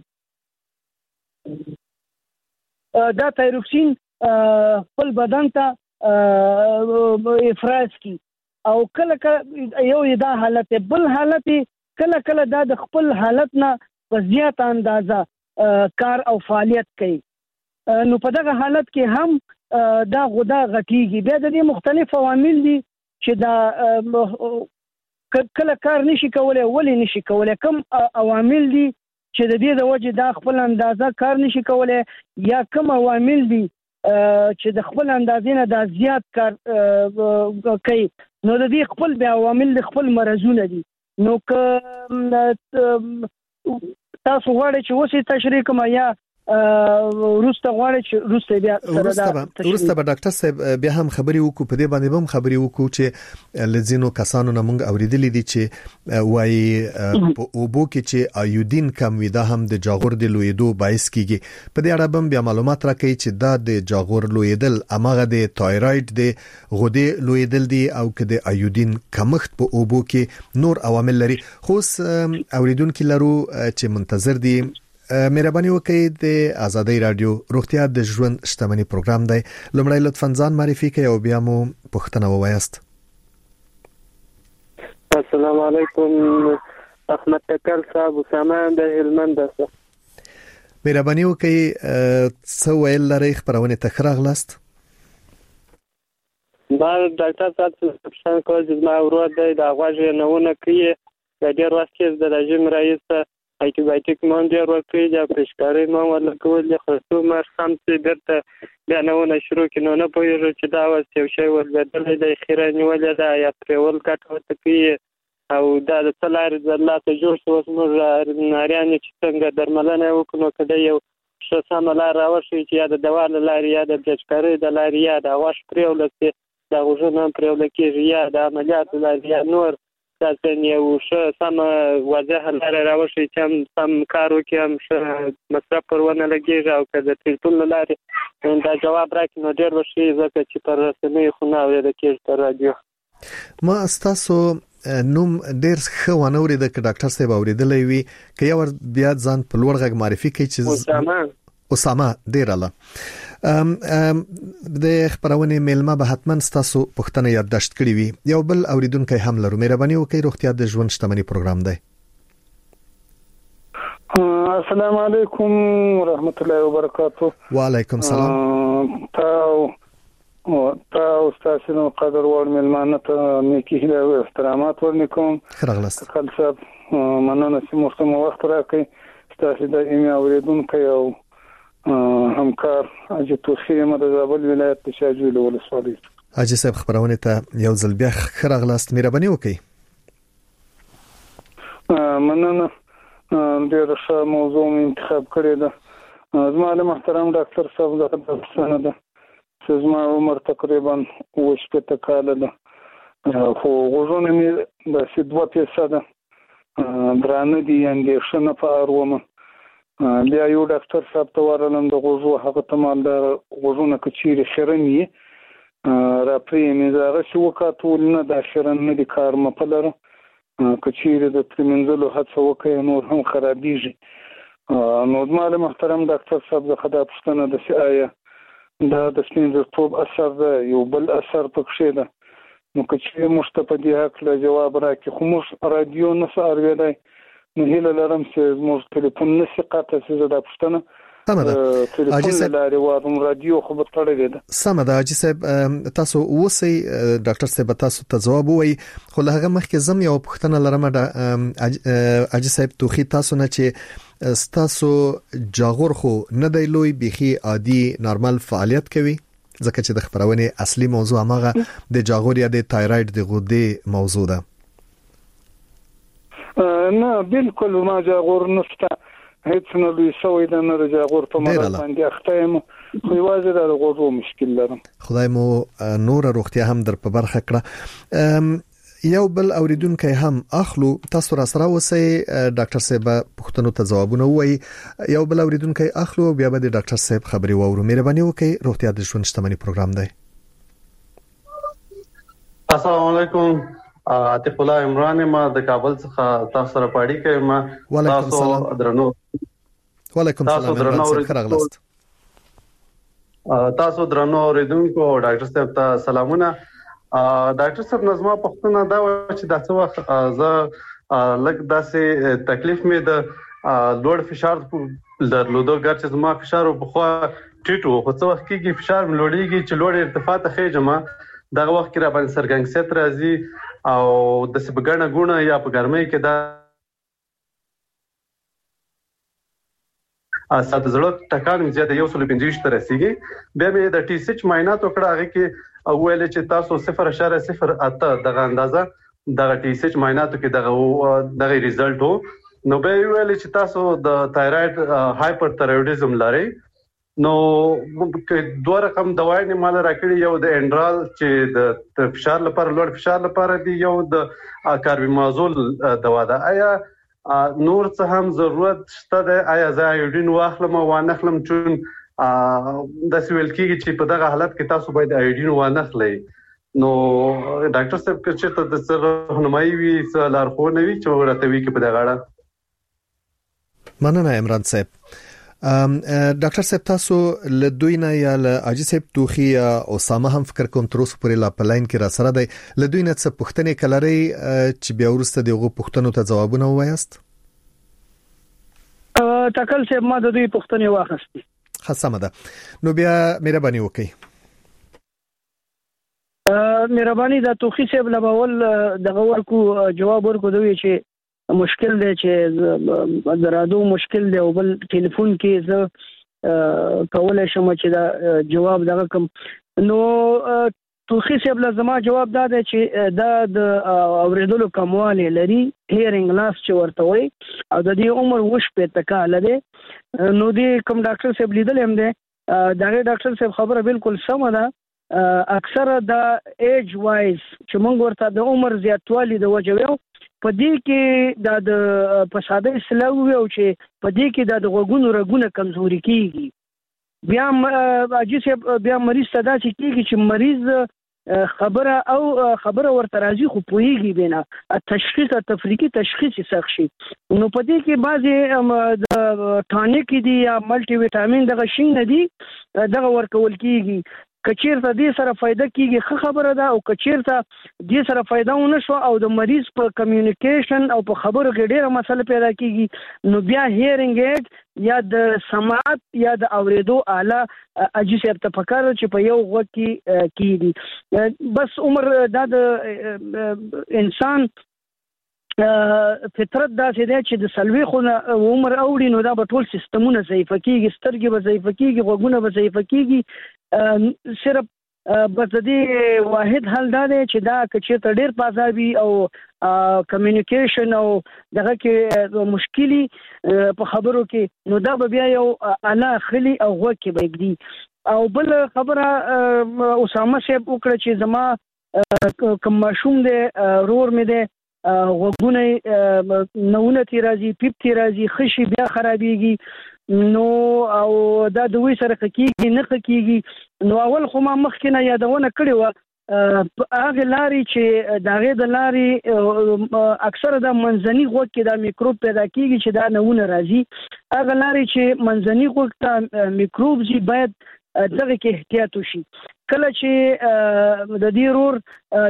دا تایروکسین خپل بدن ته افراز کی او کله کله یو دا حالت بل حالت کله کله دا د خپل حالت نه په زیات اندازه کار او فعالیت کوي. نو په دغه حالت کې هم دا غده غټیږي. بیا د دې مختلف عوامل دي چې دا کله کار نشي کولای. ولی نشي کولای؟ کوم عوامل دي چې د دې د وجه دا خپل اندازه کار نشي کولای یا کوم عوامل دي چې د خپل اندازې نه دا زیات کار کوي؟ نو د دې خپل بیا عوامل د خپل مرزونه دي. نو که تاسو غواړئ چې وسی تشریح کوم یا روسته غواړي چې روسته بیا روسته به ډاکټر صاحب بیا هم خبري وکړو په دې باندې هم خبري وکړو چې لزینو کسانو نه مونږ اوریدلې دي چې وایي په اوبو کې چې ایودین کم وي دا هم د جاغور د لویدو باعث کیږي. په دې اړه هم بیا معلومات راکړي چې دا د جاغور لویدل امغه د تایراید د غدې لویدل دي او که د ایودین کمښت په اوبو کې نور عوامل لري. خو اوریدونکو لرو چې منتظر دي مهرباني وکړئ د آزادۍ رادیو روغتیا د ژوند شتمنۍ پروګرام دی. لومړی لطفاً ځان معرفي کړئ او بیا مو پوښتنه ووایاست. السلام علیکم. احمد تکل صاحب اسامه د هلمند ده. مهرباني وکړئ څه ویل لرئ خبرونه تخراغلاست؟ ما ډاکټر صاحب څه کوي چې ما ورور دی د غواړي نهونه کوي د ډیر وخت کې د رژیم رئیس انټيبایوټیک مون ډیر ورکړي د پرشکاري مون ورکول د خرطوم مرسم چې درته بیانونه شروع کینو نه پوهیږي چې دا واس یو شی وربدل د خیره نیولې ده یا پرول کټ وته کوي او دا د څلار د الله ته جوړ شو موږ ناریان چې څنګه درملنه وکړو کله یو څه سملا راوشي چې یا د دوا لاري یا د پرشکاري د لاري یا د واش پرول چې دا غوښنه پرول کېږي یا د عملیات لاري یا نور تاسو یو ښه سم واضح لاره راوښي چې هم سم کار وکړي هم ښه مصرف پرونه لګیږي او که د ټلیفون له لارې دا جواب راکړي نو ډېر به ښه ځکه چې پر رسنیو خو نه اورېدل کېږي په رادیو. ما ستاسو نوم ډېر ښه ونه اورېده که ډاکټر صاحب اورېدلی وي که یو بیا ځان په لوړ غږ معرفي کړي چې اسامه ډېر اعلی. د خبرونه میلمه به حتما ستاسو پښتنه یادداشت کړی وي. یو بل اوریدونکو هم لرو. مهرباني وکړئ روغتیا د ژوند شتمنۍ پروګرام دی. السلام علیکم ورحمت الله وبرکاتہ. وعلیکم السلام. تاسو تاسو نو قدر ور میلمانه ته نیکی هیله او احترامات ورنکوم. خرغلست. خپل صاحب مننه چې مو وخت راکړئ. تاسو د ایمه اوریدونکو او همکار حاجی توخی مده زابل ولایت د شاجوی ولسوالۍ. حاجی صاحب خبرونه ته یو ځل بیا خرغلست. مهرباني وکړئ. مننه ډېر ښه موضوع انتخاب کړی ده. زما له محترم ډاکټر صاحب زه پښتنه ده چې زما عمر تقریبا 80 کال ده خو غوږونه مې د 2% درانه دي اندېښنه په اړه بیا یو ډاکټر صاحب ته ورلم د غوږو هغه ته مال د غوږونو کچيري خرنی را پریمې زغه شو وکاتول نه د خرن نه د کار مپلره کچيري د پرمنځلو هڅه وکړي نور هم خرابېږي. نو زموږ محترم ډاکټر صاحب زه خدای پښتنه د سیایا د سپینځرتوب اثر ده یو بل اثر پکښې ده. نو کچيري مشتپدي حق له جواب راکې خو موږ رادیو نه ساروي نو هیله لرم چې موږ ټلیفون نشي قاطع چې دا پښتنه حاجی صاحب لاري وادم رادیو خو به تړلې ده. سم ده حاجی صاحب تاسو اوسئ ډاکټر صاحب تاسو ته جواب وایي خو له هغه مخکې زم یو پښتنه لرم حاجی صاحب توخی تاسو نه چې تاسو جاغور خو نه دی لوی بيخي عادي نارمل فعالیت کوي ځکه چې د خبرونه اصلي موضوع هغه د جاغور یا د تایراید د غدې موضوع ده. نه بالکل ما جاغور نشته هیڅ نه لوي سوې د نه جاغور په مرض باندې اخته یم خو یوازې د غوږو مشکل لرم. خدای مو نور روغتیا هم در په برخه کړه. یو بل اوریدونکو هم اخلو تاسو را سره وسی ډاکټر صاحب پښتنو ته جوابونه وایي. یو بل اوریدونکو اخلو بیا به د ډاکټر صاحب خبري وورو. مهرباني وکړئ روغتیا د ژوند شتمنۍ پروګرام دی. السلام علیکم. عاطف الله عمران ما د کابل څخه تاسو سره پاړی کوم. تاسو درنو. وعلیکم السلام. خرغلست. تاسو درنو اوریدونکو ډاکټر صاحب ته سلامونه. ډاکټر صاحب نظم پښتنه دا چې د څه وخت زه لږ داسې تکلیف مې د لوړ فشار درلودو ګرځي زما فشار په خوا ټیټو خو څه وخت کې فشار ملوړیږي چې لوړ ارتفاع ته خېجما دغه وخت کې را باندې سرګنګسیت راځي او د سبګنه ګونه یا په ګرمۍ کې دا اساته زړه ټکان زیاته 125 تر رسیدي. بیا مې د ټي سي معاینات وکړه هغه کې ویل چې تاسو 0.08 دغه اندازه دغه ټي سي معایناتو کې دغه ریزلټ وو. نو به ویل چې تاسو د تایراید هایپرتایرویډیزم لرئ. نو دوه رقم دوايي نه مال راکړي یو د انډرال چې د فشار لپاره لوړ فشار لپاره دی یو د کاربیمازول دوا ده. آیا نور څه هم ضرورت شته ده؟ آیا زه ایوډین واخلم او وانخلم چون د سویل کېږي چې په دغه حالت کې تاسو باید ایوډین وانخلئ. نو ډاکټر صاحب چې ته د سر راهنمایي وي څه لارښوونه وي چې ورته وي کې په دغه اړه. مننه عمران صاحب. ډاکټر صاحب تاسو له دوی نه یا له حاجی صاحب توخی یا اسامه هم فکر کوم تر اوسه پورې لا پلاین کې را سره دی له دوی نه څه پوښتنې کلري چې بیا ورسته دغه پوښتنو ته جوابونه وایست؟ تکل صاحب ما د دوی پوښتنې واخستې. خاصه ده. نو بیا مهرباني وکړئ. مهرباني د توخی صاحب لباول دغه ورکو جواب ورکو دوی چې مشکل دی چې درادو مشکل دی او بل ټلیفون کې زه کولای شم چې دا جواب دغه کوم. نو توخی صاحب لازمه جواب دا دی چې دا د اوریدلو کمواله لري هیرینګ لاس چې ورته وي او د دې عمر وش په تکاله دی. نو دې کوم ډاکټر صاحب لیدل هم دی دا ډاکټر صاحب خبره بالکل سم ده. اکثر د ایج وایز چې موږ ورته د عمر زیاتوالی د وجه ویو په دې کې د په ساده اصطلاح ویو چې په دې کې د غوګونو رګونه کمزوري کیږي. بیا بیا مریض ته دا کیږي چې مریض خبره ورته راځي خو پوهیږي بنا تشخیص تفریقي تشخیص سخت شي. نو په دې کې بعضی د ټانیک دي یا ملټي ویټامین دغه شین نه دي دغه ورکول کیږي. کچیرته دې سره فائدہ کیږي خو خبره ده او کچیرته دې سره فائدہ ونه شو او د مریض په کمیونیکیشن او په خبرو کې ډیره مسله پیدا کیږي نو بیا هیرینګ ایډ یا د سماعت یا د اوریدو آله اجازه ته پکاره چې په یو غوږ کې کیږي. بس عمر د انسان فطرت دا چې د سلوي خونه عمر اوړي نو دا به ټول سیستمونه ضعیف کیږي سترګې به ضعیف کیږي غوږونه به ضعیف کیږي. صرف بس دې واحد حل دا دی چې دا کچې ډېر پازابي او کمیونیکیشن او دغه کې مشکلي په خبرو کې نو دا به بیا یو اعلی خلی او غوږ کې بېګدي. او بل خبره اسامه صاحب وکړه چې زما کوم ماشوم دی رور مې دی غوږونه نونه تی راځي پیپ تی راځي خشي بیا خرابېږي نو او دا د وې سره کېږي نه کېږي. نو اول خو ما مخکې نه یادونه کړې وه هغه لاري چې دغه د لاري اکثره د منځني غوږ کې د میکروب پیدا کیږي چې دا نونه راځي هغه لاري چې منځني غوږ ته میکروب زی باید دغه کې احتیاط وشي. کله چې د دې رور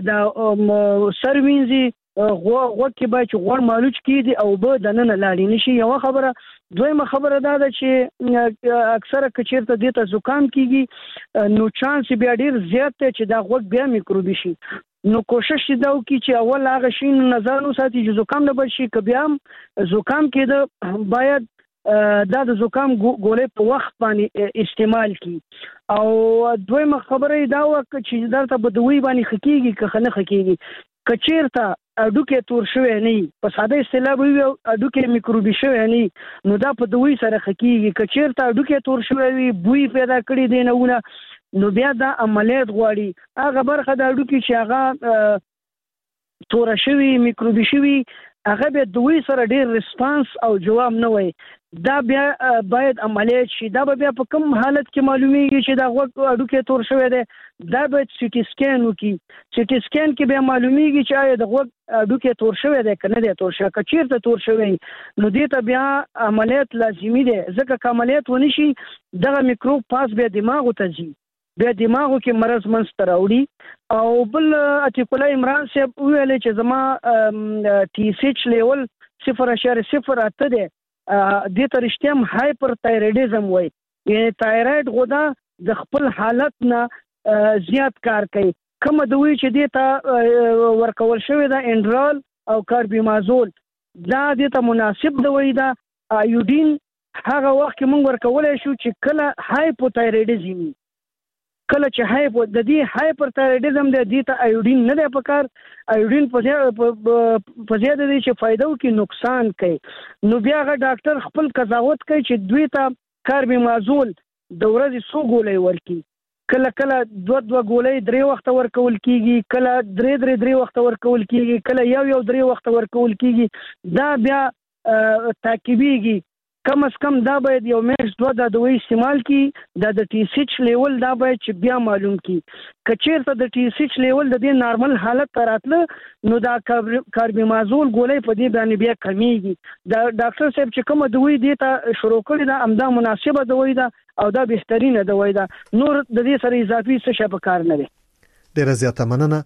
د سروینزي غوږ کې باید چې غوړ مالوچ کیږي او به د نن لاړې نشي. یو خبره دویمه خبره دا ده چې اکثره کچیرته دې ته زکام کیږي نو چانس بیا ډیر زیات دی چې دا غوږ بیا میکروبي شي. نو کوشش دا وکړي چې اول هغه شی نظر وساتي چې زکام نه بشي که بیا زکام کېده باید دا د زکام ګولې په وخت باندې استعمال کی. او دویمه خبره دا وکړه چې درته به دوی باندې خکېږي که نه خکېږي. کچیرته اډوکه تور شوی نه په ساده اصطلاح وي اډوکه میکروبي شوی نه نو دا په دوی سره خکېږي. کچیرته اډوکه تور شوی وي بوی پیدا کړی دی نهونه نو بیا دا عملیات غواړي. هغه برخه د اډوکه چې هغه تور شوی میکروبي شوی هغه به دوی سره ډیر ریسپانس او جواب نه وي دا بیا باید عملیات شي. دا بیا په کوم حالت کې معلومیږي چې دا غوږ اډوکه تور شوی دی دا باید سیټي سکین وکړي. سیټي سکین کې بیا معلومیږي چې آیا د غوږ اډوکه تور شوی دی که نه دی تور شوی. که چیرته تور شوی نو دې ته بیا عملیات لازمي دی ځکه که عملیات ونی شي دغه میکروب پاس بیا دماغو ته ځي بیا دماغو کې مرض منځته راوړي. او بل عتیق الله عمران صاحب ویل چې زما ټي اس ایچ لیول 0.08 دی دې ته رښتیا هم هایپر تایرویډیزم وایي یعنی تایرویډ غده د خپل حالت نه زیات کار کوي. کومه دوی چې دې ته ورکول شوی دا انډرال او کاربیمازول دا دې ته مناسب دوی دا ایودین هغه وخت کې موږ ورکولای شو چې کله هایپوتایرویډیزم کله چې د دې هایپر تایرویډیزم د دې ته ایودین نه دی پکار. ایودین په زیاده دی چې فائدہ او کې نقصان کوي. نو بیا هغه ډاکټر خپل قضاوت کوي چې دوی ته کاربیمازول د ورځې څو ګولۍ ورکړي. کله دوه ګولۍ 3 وخت ورکول کیږي کله 3 وخت ورکول کیږي کله یو 3 وخت ورکول کیږي. دا بیا تعقیبیږي کم از کم دا باید یو میاشت دوه د دوی استعمال کی د ټي اس ایچ لیول دا باید چې بیا معلوم کی. کچیرته د ټي اس ایچ لیول د دې نارمل حالت ته راتله نو دا کاربیمازول ګولۍ په دې باندې بیا کمیږي. دا ډاکټر صاحب چې کومه دوی دې ته شروع کړی دا امدا مناسبه دوی ده او دا بهترینه دوی ده نور د دې سره اضافي څه شی په کار نه دی. ډیره زیاته مننه.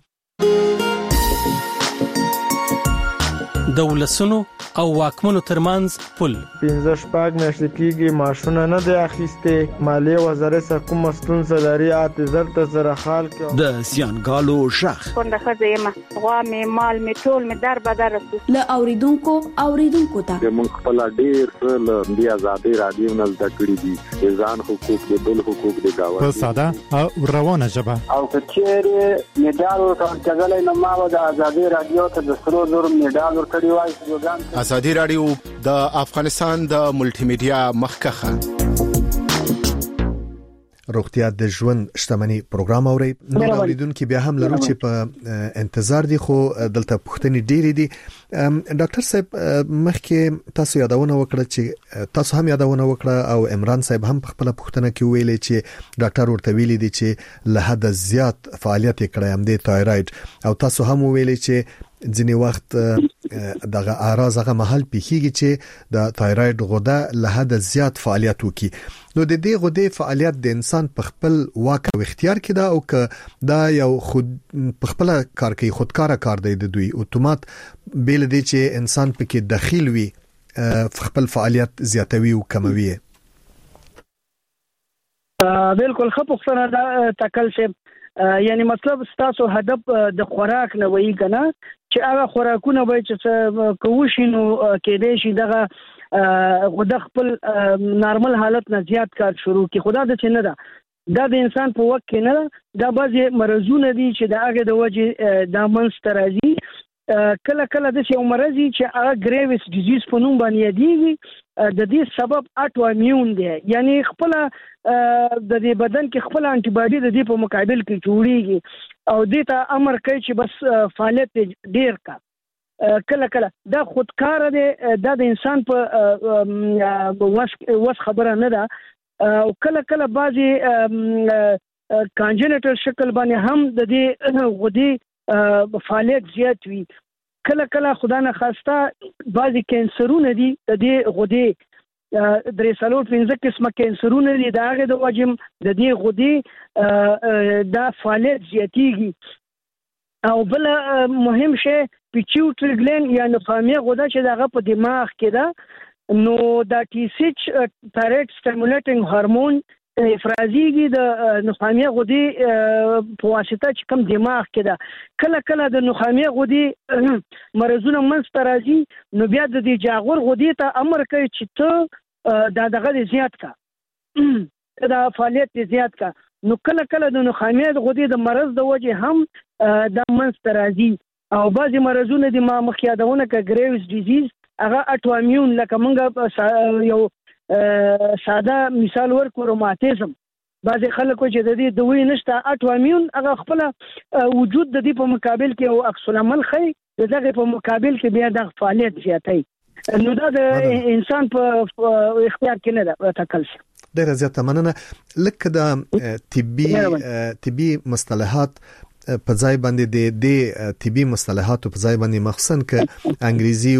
د ولسونو او واکمنو ترمنځ پل 15 میاشتې کېږي معاشونه نه دی اخیسته. مالیه وزارت څخه کوم ستونزه لري اعتذار ته سره حال کې د سیانګالو شخ څنګه خزه ما غوا می مال می ټول می در بدر ل اوریدونکو ته موږ خپل ډیر له دی آزادي رادیو نه زده کړی دي ځان حقوق د بل حقوق د گاوه په ساده او روانه ژبه او کچېره میډال ورکړل نو ما د آزادي رادیو ته د سرو زر میډال ورکړی وای. آزادي رادیو د افغانستان د ملټي میډیا مخکخه روغتیا د ژوند شتمنۍ پروګرام اوري. نو اوریدونکو بیا هم لرو چې په انتظار دي خو دلته پوښتنې ډېرې دي. ډاکټر صاحب مخکې تاسو یادونه وکړه چې تاسو هم یادونه وکړه او عمران صاحب هم په خپل پوښتنه کې ویلي چې ډاکټر ورته ویلي دي چې له حد زیات فعالیت کړی هم د تایروید او تاسو هم ویلي چې ځینې وخت دغه اعراض هغه محل پیخیږي چې د تایروید غده له حد زیات فعالیت وکړي. نو د دې غدې فعالیت د انسان په خپل واک او اختیار کې ده او که دا یو خود په خپل کار کوي خودکار کار دی د دوی اتومات بیل دی چې انسان پکې داخل وي خپل فعالیت زیاتوي او کموي. بالکل خپوختنه دا تکل شه یعنی مطلب تاسو هدف د خوراک نه وایي کنه چې هغه خوراکونه به چې کوشینو کې دې شي دغه غوډه خپل نارمل حالت نه زیات کار شروع کی خدا د څه نه ده دا د انسان په وخت کې نه دا بعضی مرزونه دي چې د هغه د وجه د منستر راځي کله کله د یو مرضی چې هغه ګریوس ډیزیز په نوم باندې یادېږي د دې سبب اټوامون دی یعنی خپل د دې بدن کې خپل انټي باډي د دې په مقابل کې جوړیږي او دې ته امر کوي چې بس فعالیت ډیر کا کله کله دا خودکار دی د انسان په وس خبره نه ده او کله کله بعضی کانجنټل شکل باندې هم د دې غدي فعالیت زیات وي کله کله خدای نه خواسته بعضی کینسرونه دي د دې غدي درې سلوټ 15 قسمه کینسرونه دي دا هغه د وجم د دې غدي دا فعالیت زیاتیږي او بل مهم شی پیچوټری ګلند یا نخامیه غده چې دغه په دماغ کې ده نو دا ټي سي ایچ تایروید سټیمولیټینګ هورمون افرازیږي د نخامیه غدي په واسطه چې کوم دماغ کې ده کله کله د نخامیه غدي مرزونه منځ راځي نو بیا د دې جاغور غدي ته امر کوي چې ته دغه زیات کا دا فعالیت زیات کا نو کله کله د نخامیه غدي د مرز د وجه هم د منځ راځي او بعضی مرزونه د ما مخیادونه ک ګریوس ډیزیز هغه اټوامون لکه مونږ یو ساده مثال ورکو روماتیزم بعضی خلکو چې د دې دوی نشته اټوامون هغه خپل وجود د دې په مقابل کې او عکس العمل خي دغه په مقابل کې بیا د فعالیت زیاتای نو دا د انسان په اختیار کې نه ده تکل شي. ډیره زیاته مننه. لکه د طبي مصطلحات په ځای باندې د طبي مصطلحات په ځای باندې مخصوصا ک انګریزي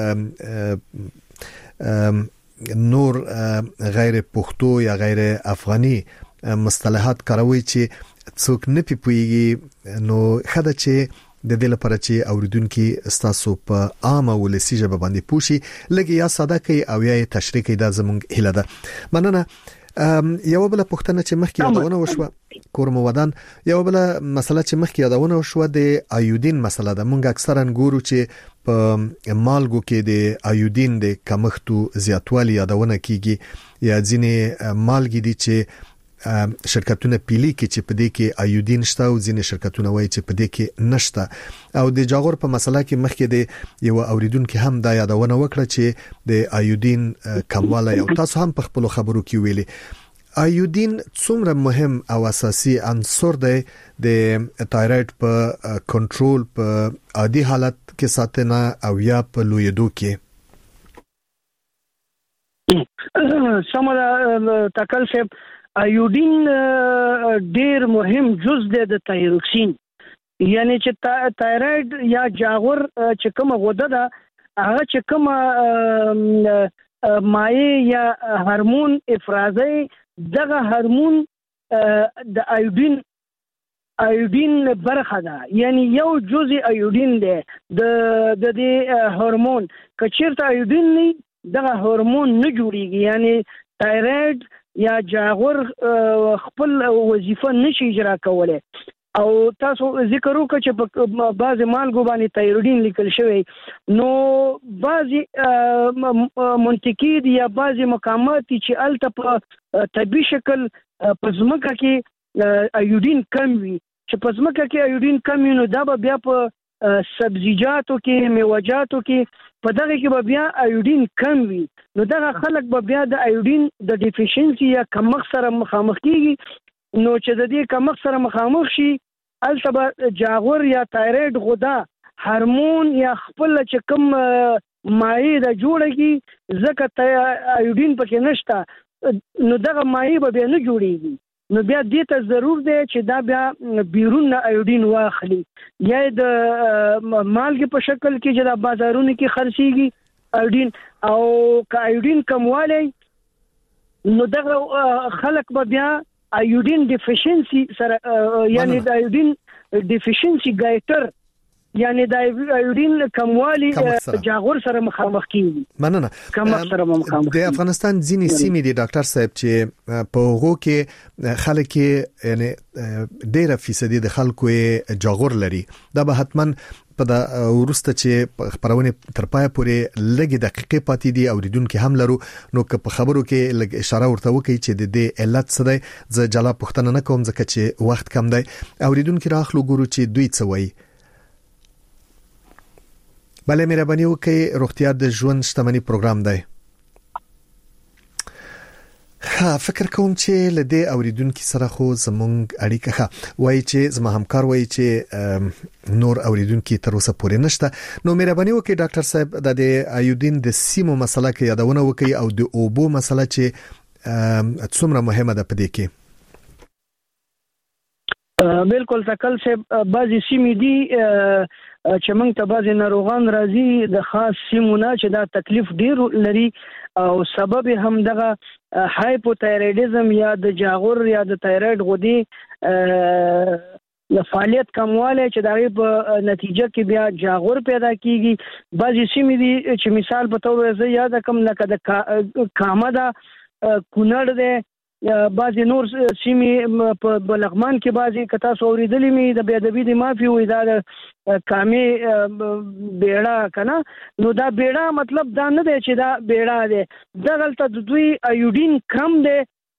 او نور غیر پښتو یا غیر افغاني مصطلحات کاروي چې څوک نه پیږي نو خدای چې د دې لپاره چې اوریدونکو استاسو په عامه ولسی ژبه باندې پوښي لګي یا ساده کوي او یا تشریح کوي دا زموږ هیله ده. مننه. یو بل پوښتنه چې مخکې یادونه وشوه کورمو ودان یو بل مسله چې مخکې یادونه وشوه د ایودین مسله ده. مونږ اکثرا ګورو چې په مالګو کې د ایودین د کمښت زیاتوالی یادونه کیږي یا ځینې مالګې دي چې شرکتونه پیلي کې چې په دې کې ایودین شته او ځینې شرکتونه وایي چې په دې کې نشته او د جاغور په مسله کې مخکې د یو اوریدونکو هم دا یادونه وکړه چې د ایودین کموالی او تاسو هم په خپل خبرو کې ویلي ایودین څومره مهم او اساسي عنصر دی د تایروید په کنټرول په عادي حالت کې ساتنه او یا په لویدو کې. سمره تکل شه ایودین ډیر مهم جز دی د تایروکسین یعنی چې تایروید یا جاغور چې کومه غده ده هغه چې کومه مایع یا هورمون افرازي دغه هورمون د ایودین برخه ده یعنی یو جزء ایودین دی د دې هورمون کچیرته ایودین نه دغه هورمون نه جوړیږي یعنی تایروید یا جاغور خپل وظیفه نشي اجرا کولای او تاسو ذکر وکړئ چې په بعض مالګو باندې تایرویډین لیکل شوی نو بعضی منطقي دي یا بعضی مقامات چې الته په طبي شکل په ځمکه کې ایودین کم وي چې په ځمکه کې ایودین کم وي نو دا به بیا په سبزیجاتو کې میوه‌جاتو کې په دغه کې به بیا ایوډین کم وي نو دغه خلک به بیا د ایوډین د ډیفیشنسي یا کمښت سره مخامخ کیږي نو چې د دې کمښت سره مخامخ شي البته به جاغور یا تایرویډ غده هورمون یا خپل چې کوم مایع د جوړږي ځکه ایوډین پکې نشته نو دغه مایع به بیا نه جوړیږي نو بیا دې ته ضرور دی چې دا بیا بیرون نه ایوډین واخلي یا د مالګې په شکل کې چې د بازارونو کې خرڅيږي ایوډین او که ایوډین کموالی نو دغه خلک به بیا ایوډین ډیفیشنسي سره یعنی د ایوډین ډیفیشنسي ګایټر یعنی د ایوډین کموالی جاغور سره مخامخ کیږي مننه کمښت سره مخامخ د افغانستان ځینې سیمې دي ډاکټر صاحب چې په هغو کې خلک یعنی ډېر فیصدي د خلکو جاغور لري دا به حتما په د ورسته چې خبرونه تر پای پورې لګي دقیقې پاتې دي اوریدونکو هم لرو نو که په خبرو کې لګ اشاره ورته وکړي چې د دې علت څه دی ز جلا پښتنه نه کوم ځکه چې وخت کم دی اوریدونکو راخلو ګورو چې دوی څه وایي بله مهرباني وکړئ روغتیا د ژوند شتمنۍ پروګرام دی فکر کوم چې لدې اوریدونکو سره خو زمونږ اړیکه وایي چې زما همکار وایي چې نور اوریدونکو تر اوسه پورې نشته نو مهرباني وکړئ ډاکټر صاحب د ایودین د سیمو مسله کې یادونه وکړئ او د اوبو مسله چې څومره مهمه ده په دې کې بالکل تکل سے بعضی سیمې دي چې موږ ته بعضی ناروغان راځي د خاص سیمونه چې دا تکلیف ډیر لري او سبب هم دغه هایپوتایرویډزم یا د جاغور یا د تایرویډ غدې د فعالیت کموالی چې دغه په نتیجه کې بیا جاغور پیدا کیږي بعضی سیمې دي چې مثال په تور زه یاد کوم لکه د کامه دا کونړ دی بعضی نور سیمې په بلغمان کې بعضی کتا سوریدلې می د بیادبی د مافي وې دا کامې بیړه کنه نو دا بیړه مطلب دا نه دی چې دا بیړه دی دغلته د دوی ایوډین کم دی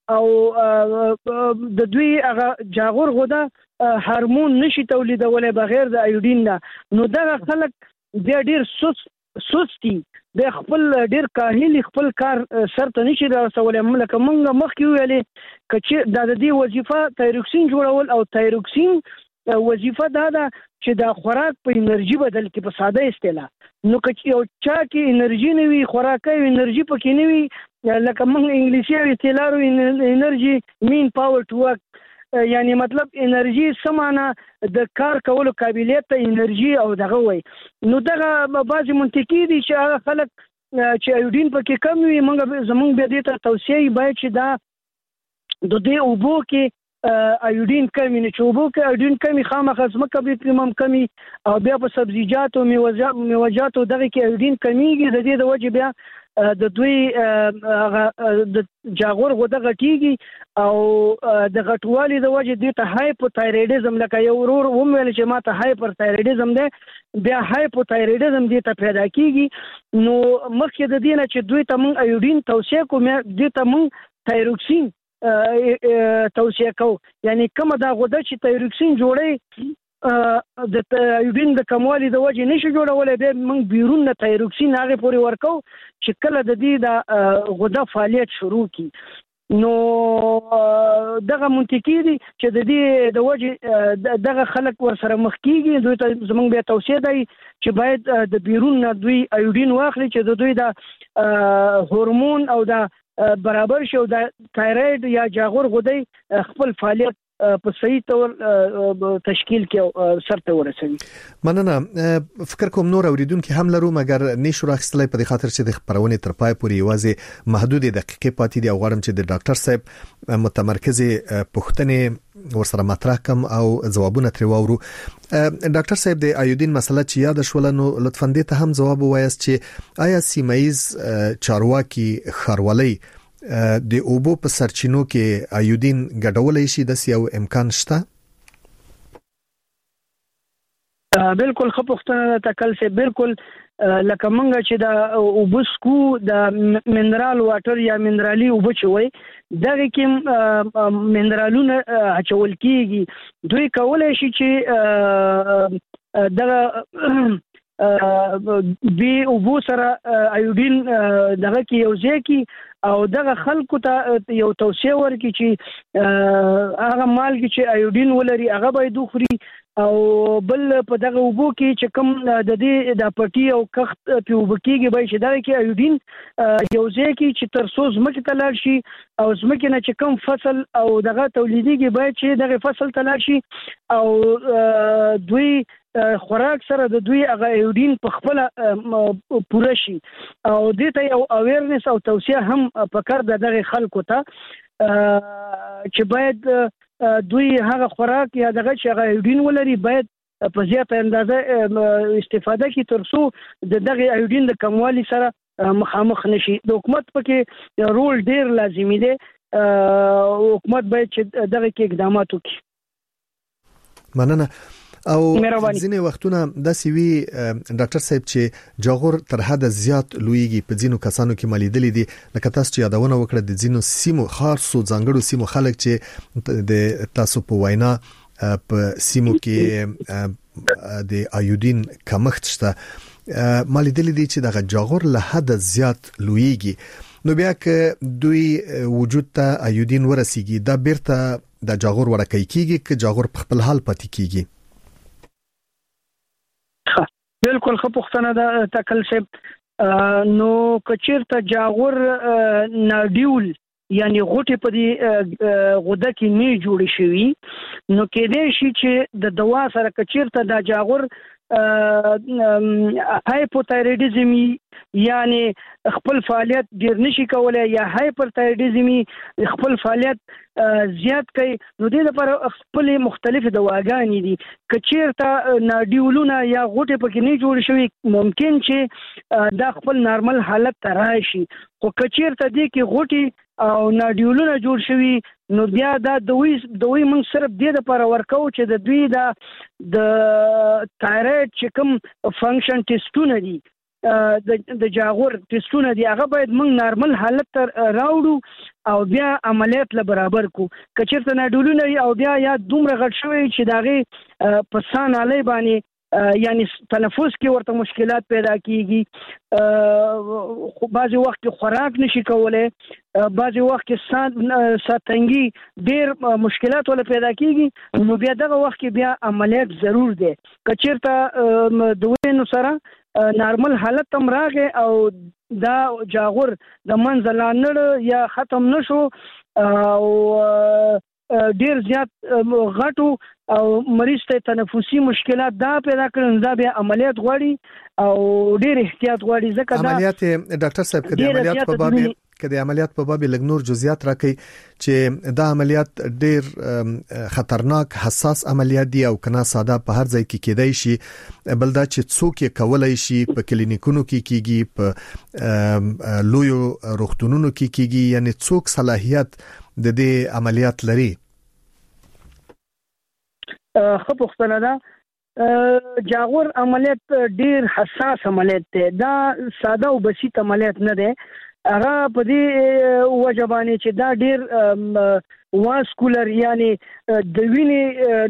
او د دوی هغه جاغور غده هورمون نشي تولیدولای بغیر د ایوډین نه نو دا خلک ډیر سستی د خپل ډیر کاهلی خپل کار سرته نشي رسولای ملک منګه مخکې ویلې چې د دې وظیفه تایروکسین جوړول او تایروکسین وظیفه دا ده چې د خوراک په انرژي بدل کې په ساده اصطلاح نو که یو چا کې انرژي نه وي خوراک یې انرژي پکې نه وي لکه موږ انګلیسي اصطلاح انرژي مین پاور ټو ورک یعنی مطلب انرژي سمانه د کار کولو قابلیت ته انرژي او دغه وای نو دغه بعضی منطقي دي چې هغه خلک چې ایوډین پکې کم وي موږ زمونږ به دې ته توصیه باید چې دا د دې اوبو کې ایوډین کمی نه چې اوبو کې ایوډین کمی خامخا ځمکه به پریمم کمی او بیا په سبزیجاتو میوه‌جاتو دغه کې ایوډین کمیږي د دې د وجه بیا د دوی د جاغور غوډه غټیږي او د غټوالي د وجه د هایپوتایرویډزم لکه یو ورور ومل چې ماته هایپرتایرویډزم ده بیا هایپوتایرویډزم دې ته پیدا کیږي نو مخکې د دې نه چې دوی ته مونږ ایوډین توصیه کوم دې ته مونږ تایروکسین توصیه کوو یعنی کومه دا غوډه چې تایروکسین جوړي د ایوډین د کموالي د وجه نشي جوړولای به موږ بیرون نه تایروکسین هغه پورې ورکو چې کله د دې د غوډه فعالیت شروع کی نو دغه منطقي دي چې د دې د وجه دغه خلک ور سره مخ کیږي دوی ته زموږ به توصیه دی چې باید د بیرون نه دوی ایوډین واخلي چې د دوی د هورمون او د برابر شو د تایرویډ یا جاغور غدې خپل فعالیت په صحیح تور تشکیل کې سرته ورسوي مننه فکر کوم نور اوریدونکو هم لرو مګر نشو راخستلای په خاطر چې د خبرونه تر پای پورې یوازې محدود دقیقې پاتې دي او غواړم چې د ډاکټر صاحب متمرکزه پوښتنې ورسره مطرح کم او ځوابونه تر وورو ډاکټر صاحب د ایودین مسله چې یاد شول نو لطفا دې ته هم ځواب وایاست چې آیا سیمایز چارواکي خاروالۍ د اوبو په سرچینو کې ایودین ګډولای شي د یو امکان شته بالکل خو پښتنه تکل سه بالکل لکه مونږ چې د اوبو سکو د منرال واټر یا منرالي اوبو چوي دغه کې منرالونه اچول کیږي دوی کولای شي چې دغه بي او بو سره ایودین دغه کې یو ځای کې او دغه خلکو ته یو توصیه ورکړي چې هغه مالګې چې ایودین ولري هغه باید وخوري او بل په دغه اوبو کې چې کوم د دې د پټي او کخت په اوبو کې به چې دغه کې ایودین یو ځای کې چې تر څو ځمکې ته لاړ شي او ځمکې نه چې کوم فصل او دغه تولیديږي باید چې دغه فصل ته لاړ شي او دوی خوراک سره د دوی هغه ایودین په خپل پوره شي او دې ته یو اویرنس او توصیه هم پکار دغه خلکو ته چې باید دوی هغه خوراک یا دغه چې هغه ایودین ولري باید په زیاته اندازه استفاده کوي تر څو دغه ایودین د کموالي سره مخامخ نشي د حکومت پکې رول ډیر لازمي دی حکومت باید چې دغه کې اقدامات وکړي مننه او ځینې وختونه د سیوی ډاکټر صاحب چې جاغور تر حد زیات لویږي په ځینو کسانو کې ملیدلې دي لکه تاسو چې یادونه وکړه د ځینو سیمو خاصو ځانګړو سیمو خلک چې د تاسو په وینا په سیمو کې د ایودین کمښت شته ملیدلې دي چې د جاغور له حد زیات لویږي نو بیا که دوی وجود ته ایودین ورسیږي دا بیرته د جاغور ورکې کیږي که جاغور په خپل حال پاتې کیږي بالکل خو پښتنه د تکل شپ نو کچیرته جاغور ناډیول یعنی غوټه په دې غوده کې نه جوړ شوی نو کېدې شي چې د دوا سره کچیرته د جاغور هایپوتایرویډیزم یعنی خپل فعالیت ډیر نشي کولای یا هایپرتایرویډیزم خپل فعالیت زیات کوي نو دې لپاره خپل مختلف دواګانې دي کچیرته ناډیولونه یا غوټه پکې نه جوړ شوی ممکن چې دا خپل نارمل حالت ته راشي خو کچیرته دې کې غوټه او ناډیولونه جوړ شوی نو بیا دا دوی موږ صرف دې لپاره ورکو چې د دوی د تایرویډ چې کوم فنکشن ټیسټونه دي د جاغور ټیسټونه دي هغه باید موږ نارمل حالت ته راوړو او بیا عملیات له برابر کو کچیرته ناډیولونه او بیا یا دومره غټ شوی چې داغه په سان علی باندې یعنی تنفس کې ورته مشکلات پیدا کیږي بعضی وخت خوراک نشي کولای بعضی وخت ساتنګي ډیر مشکلات ول پیدا کیږي نو بیا دغه وخت کې بیا عملیات ضرور دي کچیرته دوی نو سره نارمل حالت تم راغی او دا جاغور د منځلانړ یا ختم نشو او ډیر زیات غټو او مریض ته تنفسي مشکلات دا پیدا کړي دا بیا عملیات غواړي او ډیر احتیاط غواړي ځکه دا عملیات ډاکټر صاحب کدي عملیات په باب لګ نور جزئیات راکړي چې دا عملیات ډیر خطرناک حساس عملیات دي او کنا ساده په هر ځای کې کېدای شي بل دا چې څوک یې کولای شي په کلینیکونو کې کیږي په لویو روغتونونو کې کیږي یعنی څوک صلاحیت د دې عملیات لري خو پښتنه دا جاغور عملیات ډیر حساس عملیات دی دا ساده او بسيط عملیات نه دی هغه په دې وجبانی چې دا ډیر واسکولر یعنی د وینې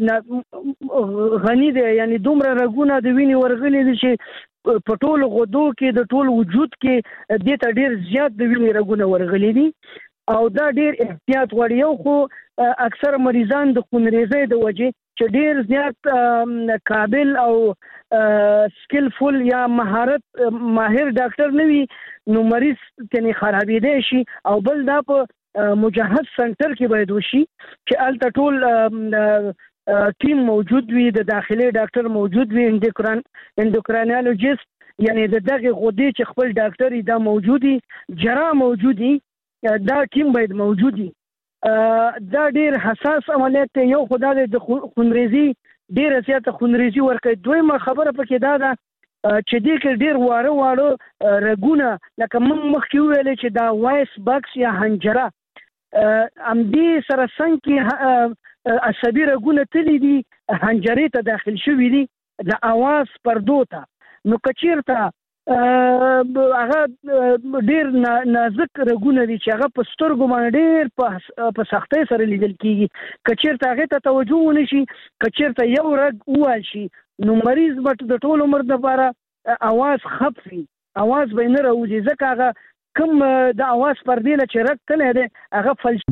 غنی دی یعنی دومره رګونه د وینې ورغلي دي چې په ټول غدو کې د ټول وجود کې د ته ډیر زیات د وینې رګونه ورغلي دي او دا ډیر احتیاط غواړي یو خو اکثر مریضان د خونریزۍ د وجې چې ډیر زیات قابل او سکیلفول یا ماهر ډاکټر نه وي نو مریض کني خرابېدای شي او بل دا په مجهز سنټر کې باید وشي چې الته ټول ټیم موجود وي د داخلي ډاکټر موجود وي اندوکراینالوجیست یعنی دغه غدې چې خپل ډاکټر دا موجودي جراح موجودي دا ټیم باید موجودي دا ډیر حساس عملیات یو خدای د خونریزي ډیر زیاته خونریزي ورکړي دویمه خبره پکې دا ده چې دې کې ډیر واره رګونه لکه موږ مخکې ویل چې دا وایس باکس یا حنجره ام دې سره څنګه عصبي رګونه تللی دي حنجرې ته داخل شوې دي د اواز پردو ته نو کچیرته هغه ډیر نازک رګونه دي چې هغه په سترګو باندې ډیر په سختۍ سره لیدل کیږي کچیرته هغه ته توجه ونشي کچیرته یو رګ وال شي نو مریض به د ټول عمر لپاره اواز خفي اواز به نه راوځي ځکه هغه کوم د اواز پردې له چرک تل دی هغه فلج.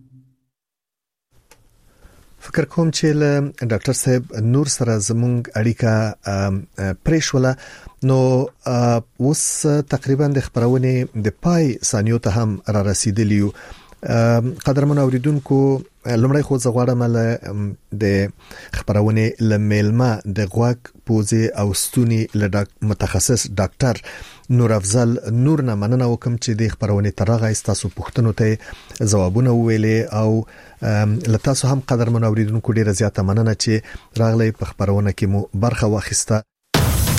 فکر کوم چې له ډاکټر صاحب نور سره زمونږ اړیکه پریشوله نو اوس تقریبا د خبرونه د پای ثانیو ته هم را رسیدلیو. قدرمن اوریدونکو لمړی خو زغواړم له د خبرونه لملما د غواک پوزي او ستوني له متخصص ډاکټر نور افضل نور نه مننه وکم چې د خبرونه ترغه استاسو پوښتنو ته ځوابونه ویلې او لتاسو هم قدرمن اوریدونکو ډیره زیاته مننه چې راغلی په خبرونه کې مو برخه واخیسته.